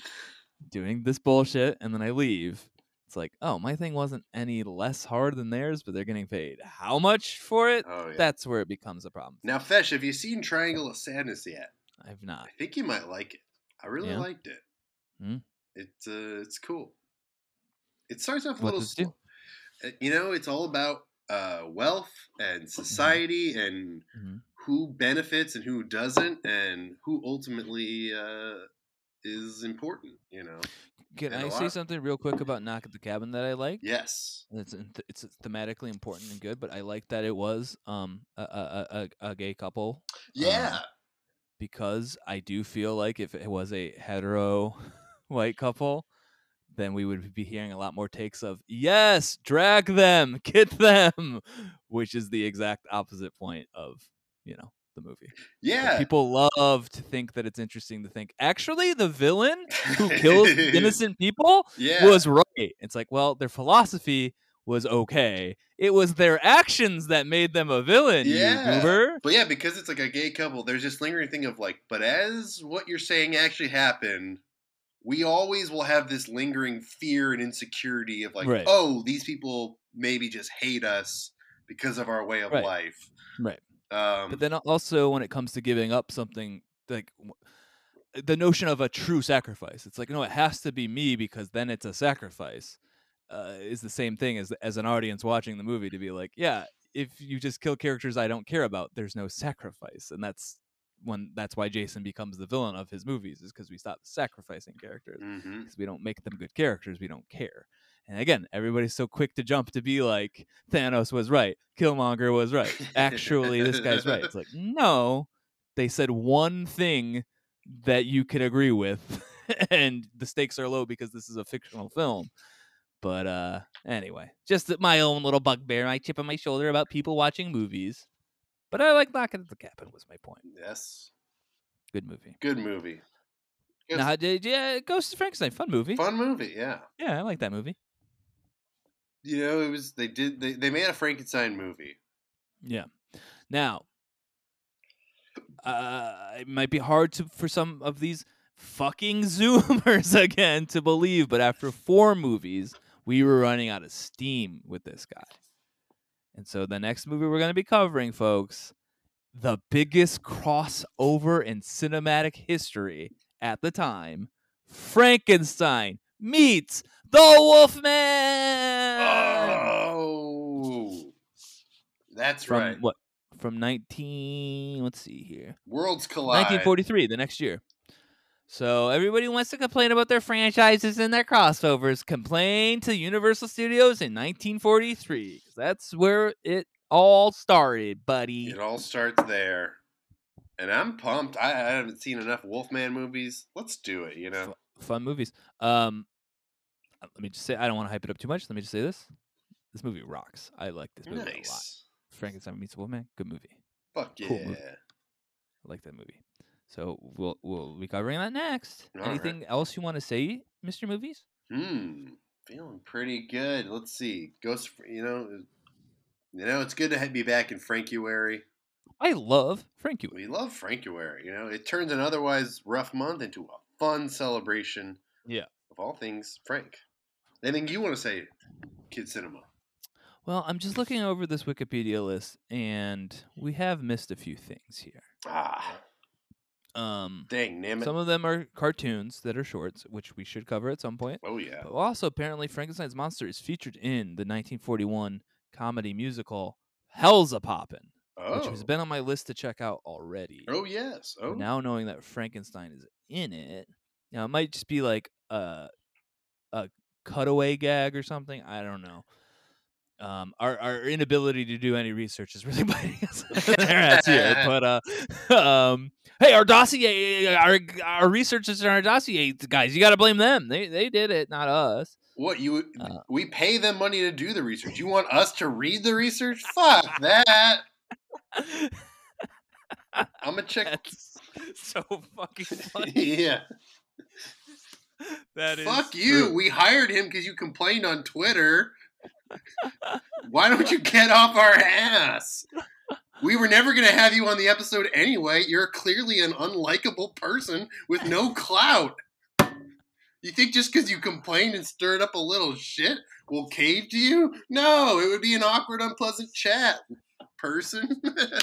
doing this bullshit and then I leave. It's like, oh, my thing wasn't any less hard than theirs, but they're getting paid how much for it? Oh yeah. That's where it becomes a problem. Now, Fesh, have you seen Triangle of Sadness yet? I've not. I think you might like it. I really Yeah? liked it. Hmm? It's uh, it's cool. It starts off a What little does it do? slow. Uh, You know, it's all about uh, wealth and society and Mhm. who benefits and who doesn't and who ultimately uh, is important. You know. Can And a I say lot- something real quick about Knock at the Cabin that I like? Yes. It's it's thematically important and good, but I like that it was um a a, a, a gay couple Yeah. because I do feel like if it was a hetero white couple, then we would be hearing a lot more takes of, yes, drag them, get them, which is the exact opposite point of, you know, the movie. Yeah. But people love to think that it's interesting to think, actually, the villain who kills innocent people yeah. was right. It's like, well, their philosophy was okay. It was their actions that made them a villain, yeah. you goober. But yeah, because it's like a gay couple, there's this lingering thing of like, but as what you're saying actually happened, we always will have this lingering fear and insecurity of like, Right. oh, these people maybe just hate us because of our way of Right. life. Right. Um, but then also when it comes to giving up something, like the notion of a true sacrifice, it's like, no, it has to be me because then it's a sacrifice. Uh, is the same thing as as an audience watching the movie to be like, yeah, if you just kill characters I don't care about, there's no sacrifice, and that's when that's why Jason becomes the villain of his movies, is because we stop sacrificing characters because mm-hmm. we don't make them good characters, we don't care. And again, everybody's so quick to jump to be like, Thanos was right, Killmonger was right, actually this guy's right. It's like, no, they said one thing that you could agree with, and the stakes are low because this is a fictional film. But uh, anyway, just my own little bugbear, my chip on my shoulder about people watching movies. But I like Knocking at the Cabin was my point. Yes. Good movie. Good movie. Good. Now, did yeah, Ghost of Frankenstein, fun movie. Fun movie, yeah. Yeah, I like that movie. You know, it was they did they, they made a Frankenstein movie. Yeah. Now, uh, it might be hard to for some of these fucking Zoomers again to believe, but after four movies, we were running out of steam with this guy. And so the next movie we're going to be covering, folks, the biggest crossover in cinematic history at the time, Frankenstein meets the Wolfman. Oh, that's From right. what? From nineteen, let's see here. Worlds collide. nineteen forty-three, the next year. So everybody wants to complain about their franchises and their crossovers. Complain to Universal Studios in nineteen forty-three. That's where it all started, buddy. It all starts there. And I'm pumped. I, I haven't seen enough Wolfman movies. Let's do it, you know? F- fun movies. Um, let me just say, I don't want to hype it up too much. Let me just say this. This movie rocks. I like this movie Nice. a lot. Frankenstein meets Wolfman, good movie. Fuck yeah. Cool movie. I like that movie. So we'll we'll be covering that next. All Anything right. else you want to say, Mister Movies? Hmm. Feeling pretty good. Let's see. Ghost, you know, you know, it's good to be back in Frankuary. I love Frankie. We love Frankuary. You know, it turns an otherwise rough month into a fun celebration. Yeah. Of all things, Frank. Anything you want to say, Kid Cinema? Well, I'm just looking over this Wikipedia list, and we have missed a few things here. Ah. Um, Dang, damn it. some of them are cartoons that are shorts, which we should cover at some point. Oh, yeah. But also, apparently, Frankenstein's Monster is featured in the nineteen forty-one comedy musical Hell's a Poppin', Oh. which has been on my list to check out already. Oh, yes. Oh. But now knowing that Frankenstein is in it, you know, it might just be like a a cutaway gag or something. I don't know. Um, our our inability to do any research is really biting us in their ass here. But uh, um, hey, our dossier, our our researchers and our dossier guys, you got to blame them. They they did it, not us. What, you? Uh, we pay them money to do the research. You want us to read the research? Fuck that. I'm gonna check. That's so fucking funny. Yeah. That is Fuck you. true. We hired him because you complained on Twitter. Why don't you get off our ass? We were never going to have you on the episode anyway. You're clearly an unlikable person with no clout. You think just because you complained and stirred up a little shit we'll cave to you? No, it would be an awkward, unpleasant chat, person.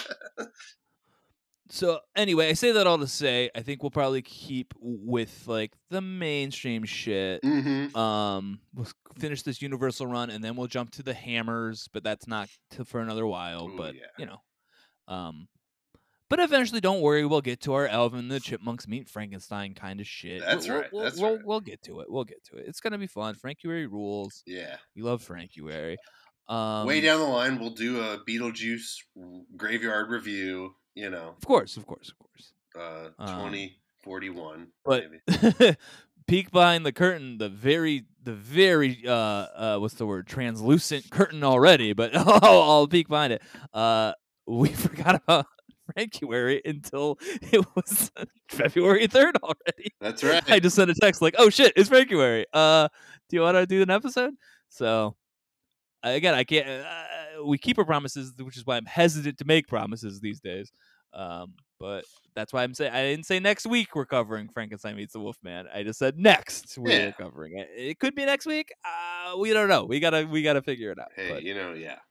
So anyway, I say that all to say, I think we'll probably keep with like the mainstream shit. Mm-hmm. Um, we'll finish this Universal run, and then we'll jump to the Hammers, but that's not to, for another while. Ooh, but yeah. you know, um, but eventually, don't worry, we'll get to our Alvin and the Chipmunks meet Frankenstein kind of shit. That's we'll, right, We'll, that's we'll, right. we'll get to it. We'll get to it. It's gonna be fun. Frankuary rules. Yeah. We love Frankuary. Um, Way down the line, we'll do a Beetlejuice graveyard review. You know, Of course, of course, of course. uh, Um, twenty forty-one. But maybe. peek behind the curtain, the very, the very, uh, uh, what's the word? Translucent curtain already, but I'll, I'll peek behind it. Uh, we forgot about Frankuary until it was February third already. That's right. I just sent a text like, "Oh shit, it's Frankuary. Uh, do you want to do an episode?" So again, I can't. Uh, we keep our promises, which is why I'm hesitant to make promises these days. Um, but that's why I'm saying I didn't say next week we're covering Frankenstein Meets the Wolfman. I just said next we're Yeah. covering it. It could be next week. Uh, we don't know. We gotta we gotta figure it out. Hey, but. you know, yeah.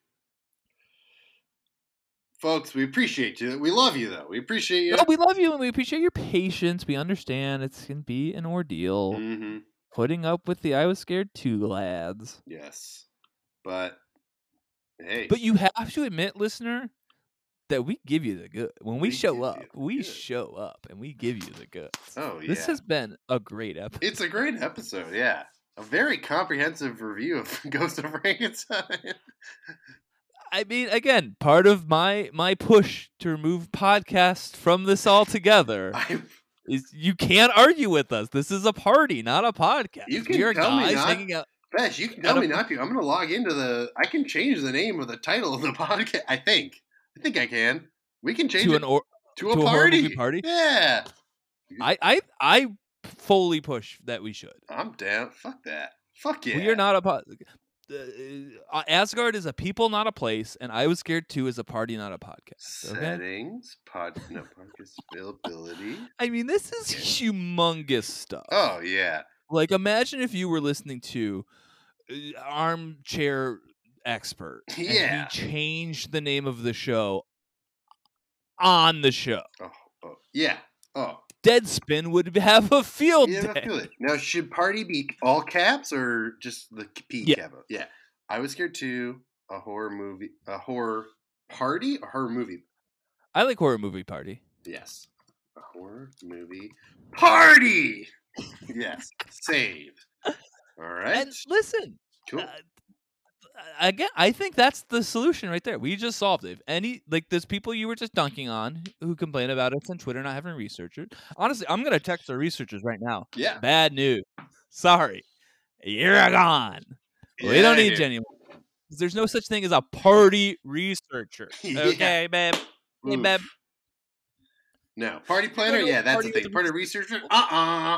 Folks, we appreciate you. We love you, though. We appreciate you. No, we love you and we appreciate your patience. We understand it's gonna be an ordeal Mm-hmm. putting up with the I Was Scared Too lads. Yes. But, hey. But you have to admit, listener, that we give you the good. When we, We show give up, you the we good. show up and we give you the goods. Oh, yeah. This has been a great episode. It's a great episode, yeah. A very comprehensive review of Ghost of Frankenstein. I mean, again, part of my my push to remove podcasts from this altogether I, is you can't argue with us. This is a party, not a podcast. You can we are tell me guys not- hanging out. Besh, you can Out tell of- me not to. I'm going to log into the... I can change the name of the title of the podcast. I think. I think I can. We can change To it an or, to a to a horror party. movie party? Yeah. I, I I fully push that we should. I'm down. Fuck that. Fuck yeah. We are not a po- uh, Asgard is a people, not a place, and I Was Scared Too is a party, not a podcast. Okay? Settings, pod, no, podcast availability. I mean, this is humongous stuff. Oh, yeah. Like, imagine if you were listening to uh, Armchair Expert. and Yeah. he changed the name of the show on the show. Oh, oh, yeah. Oh, Deadspin would have a field yeah, day. I feel it. Now, should party be all caps or just the P Yeah. cap? Yeah. I Was Scared Too, a horror movie, a horror party, a horror movie. I like horror movie party. Yes. A horror movie party. Yes. Save. All right. And listen, Cool. uh, again, I think that's the solution right there. We just solved it. If any, like, there's people you were just dunking on who complain about us on Twitter not having researchers. Honestly, I'm gonna text our researchers right now. Yeah. Bad news. Sorry, you're gone. We Get don't outta need here. you anymore. There's no such thing as a party researcher. Yeah. Okay, babe. Hey, Oof. babe. No. Party planner? no, Yeah, that's party the thing. with a Party researcher? Uh-uh.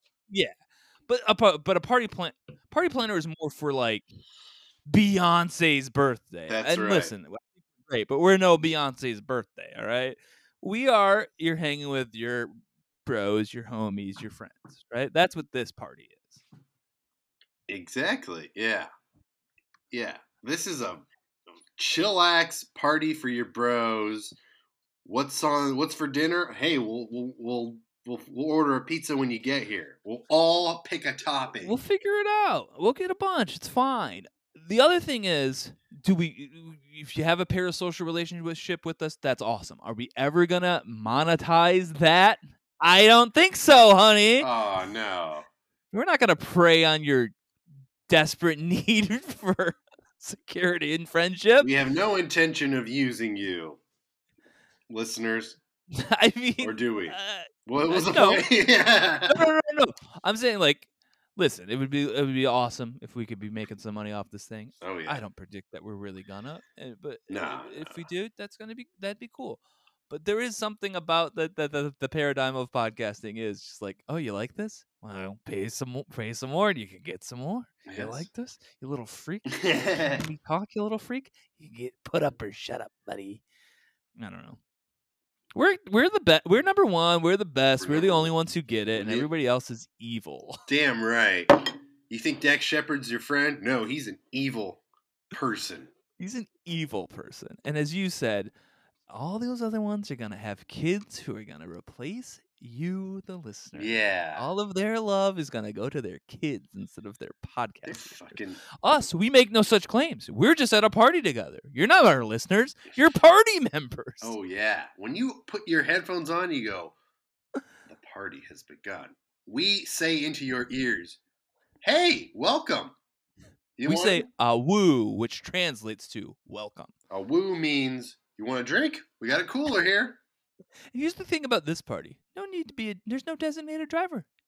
But a pa- but a party plan party planner is more for like Beyonce's birthday. That's and right. listen, great, but we're no Beyonce's birthday, all right? We are you're hanging with your bros, your homies, your friends, right? That's what this party is. Exactly. Yeah. Yeah. This is a chillax party for your bros. What's on what's for dinner? Hey, we'll we'll we'll we'll, we'll order a pizza when you get here. We'll all pick a topping. We'll figure it out. We'll get a bunch. It's fine. The other thing is, do we if you have a parasocial relationship with us, that's awesome. Are we ever gonna monetize that? I don't think so, honey. Oh no. We're not going to prey on your desperate need for security and friendship. We have no intention of using you. Listeners. I mean, Or do we? uh, What was the no. point? Yeah. no, no, no, no, no. I'm saying, like, listen, it would be it would be awesome if we could be making some money off this thing. Oh yeah. I don't predict that we're really gonna, uh, but No, uh, if no. we do, that's gonna be that'd be cool. But there is something about the the, the the paradigm of podcasting is just like, oh, you like this? Well, pay some more, pay some more, and you can get some more. You Yes. like this, you little freak? Let me talk, you little freak. You get put up or shut up, buddy. I don't know. We're we're the best. We're number one. We're the best. We're We're the number only ones who get it, and Yeah. everybody else is evil. Damn right. You think Dax Shepard's your friend? No, he's an evil person. He's an evil person. And as you said, all those other ones are going to have kids who are going to replace you, the listener. Yeah. All of their love is going to go to their kids instead of their They're podcast. fucking Us, we make no such claims. We're just at a party together. You're not our listeners. You're party members. Oh yeah. When you put your headphones on, you go, the party has begun. We say into your ears, hey, welcome. You we want- say a woo, which translates to welcome. a woo means you want a drink? We got a cooler here. And here's the thing about this party. No need to be a, there's no designated driver.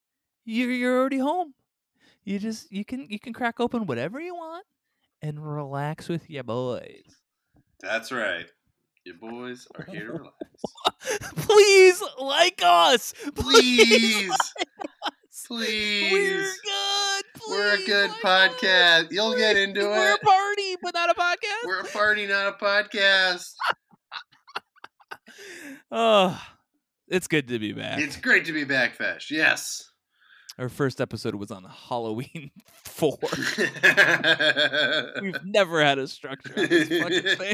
you're you're already home. You just you can you can crack open whatever you want and relax with your boys. That's right. Your boys are here to relax. Please like us. Please. We're Please. good. We're a Please good like podcast. us. You'll We're- get into We're it. a party, but not a podcast. We're a party, not a podcast. Oh, it's good to be back. It's great to be back, Fesh. Yes. Our first episode was on Halloween four. We've never had a structure on this fucking thing.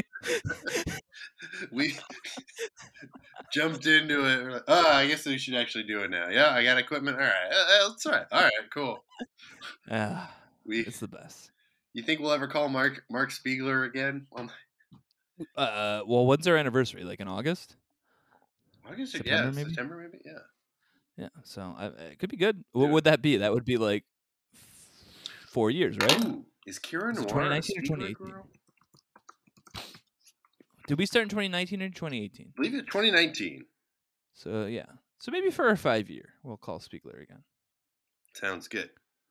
We jumped into it. We're like, oh, I guess we should actually do it now. Yeah, I got equipment. All right, uh, that's right. All right, cool. Ah, We, it's the best. you think we'll ever call Mark Mark Spiegler again? Um, Uh, well, when's our anniversary? Like in August? August, yeah, September, maybe? September, maybe, yeah. Yeah. So I, it could be good. What Yeah. would that be? That would be like f- four years, right? Ooh, is Kira Is it Noir twenty a nineteen or Spiegler twenty eighteen? girl? Did we start in twenty nineteen or twenty eighteen? I believe it's twenty nineteen. So yeah. So maybe for our five year, we'll call Spiegler again. Sounds good.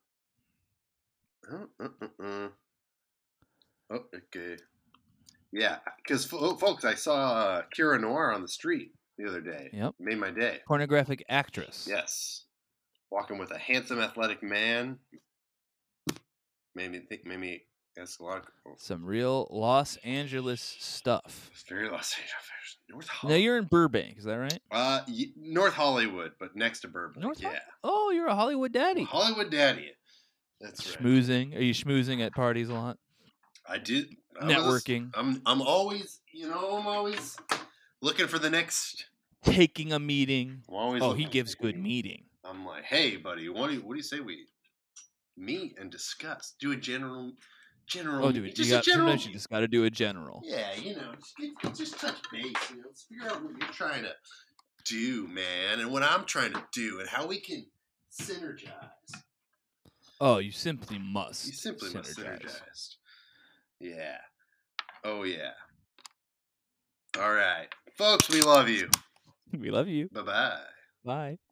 Oh, uh, uh, uh. Oh, okay. Yeah, because folks, I saw uh, Kira Noir on the street the other day. Yep. Made my day. Pornographic actress. Yes. Walking with a handsome, athletic man. Made me think, made me ask a lot of people. Some real Los Angeles stuff. It's very Los Angeles. North Now Hollywood. you're in Burbank, is that right? Uh, y- North Hollywood, but next to Burbank. North Hol- yeah. Oh, you're a Hollywood daddy. Hollywood daddy. That's right. Schmoozing. Are you schmoozing at parties a lot? I did. I was- Networking. I'm, I'm always, you know, I'm always looking for the next. Taking a meeting. I'm always Oh, looking he for gives the good meeting. meeting. I'm like, hey, buddy, what do you, what do you say we meet and discuss? Do a general, general. Oh, dude, just you a got general. sometimes you just got to do a general. Yeah, you know, just, get, just touch base. You know, let's figure out what you're trying to do, man, and what I'm trying to do, and how we can synergize. Oh, you simply must. You simply must synergize. synergize. Yeah. Oh yeah. All right, folks, we love you. We love you. Bye bye. Bye.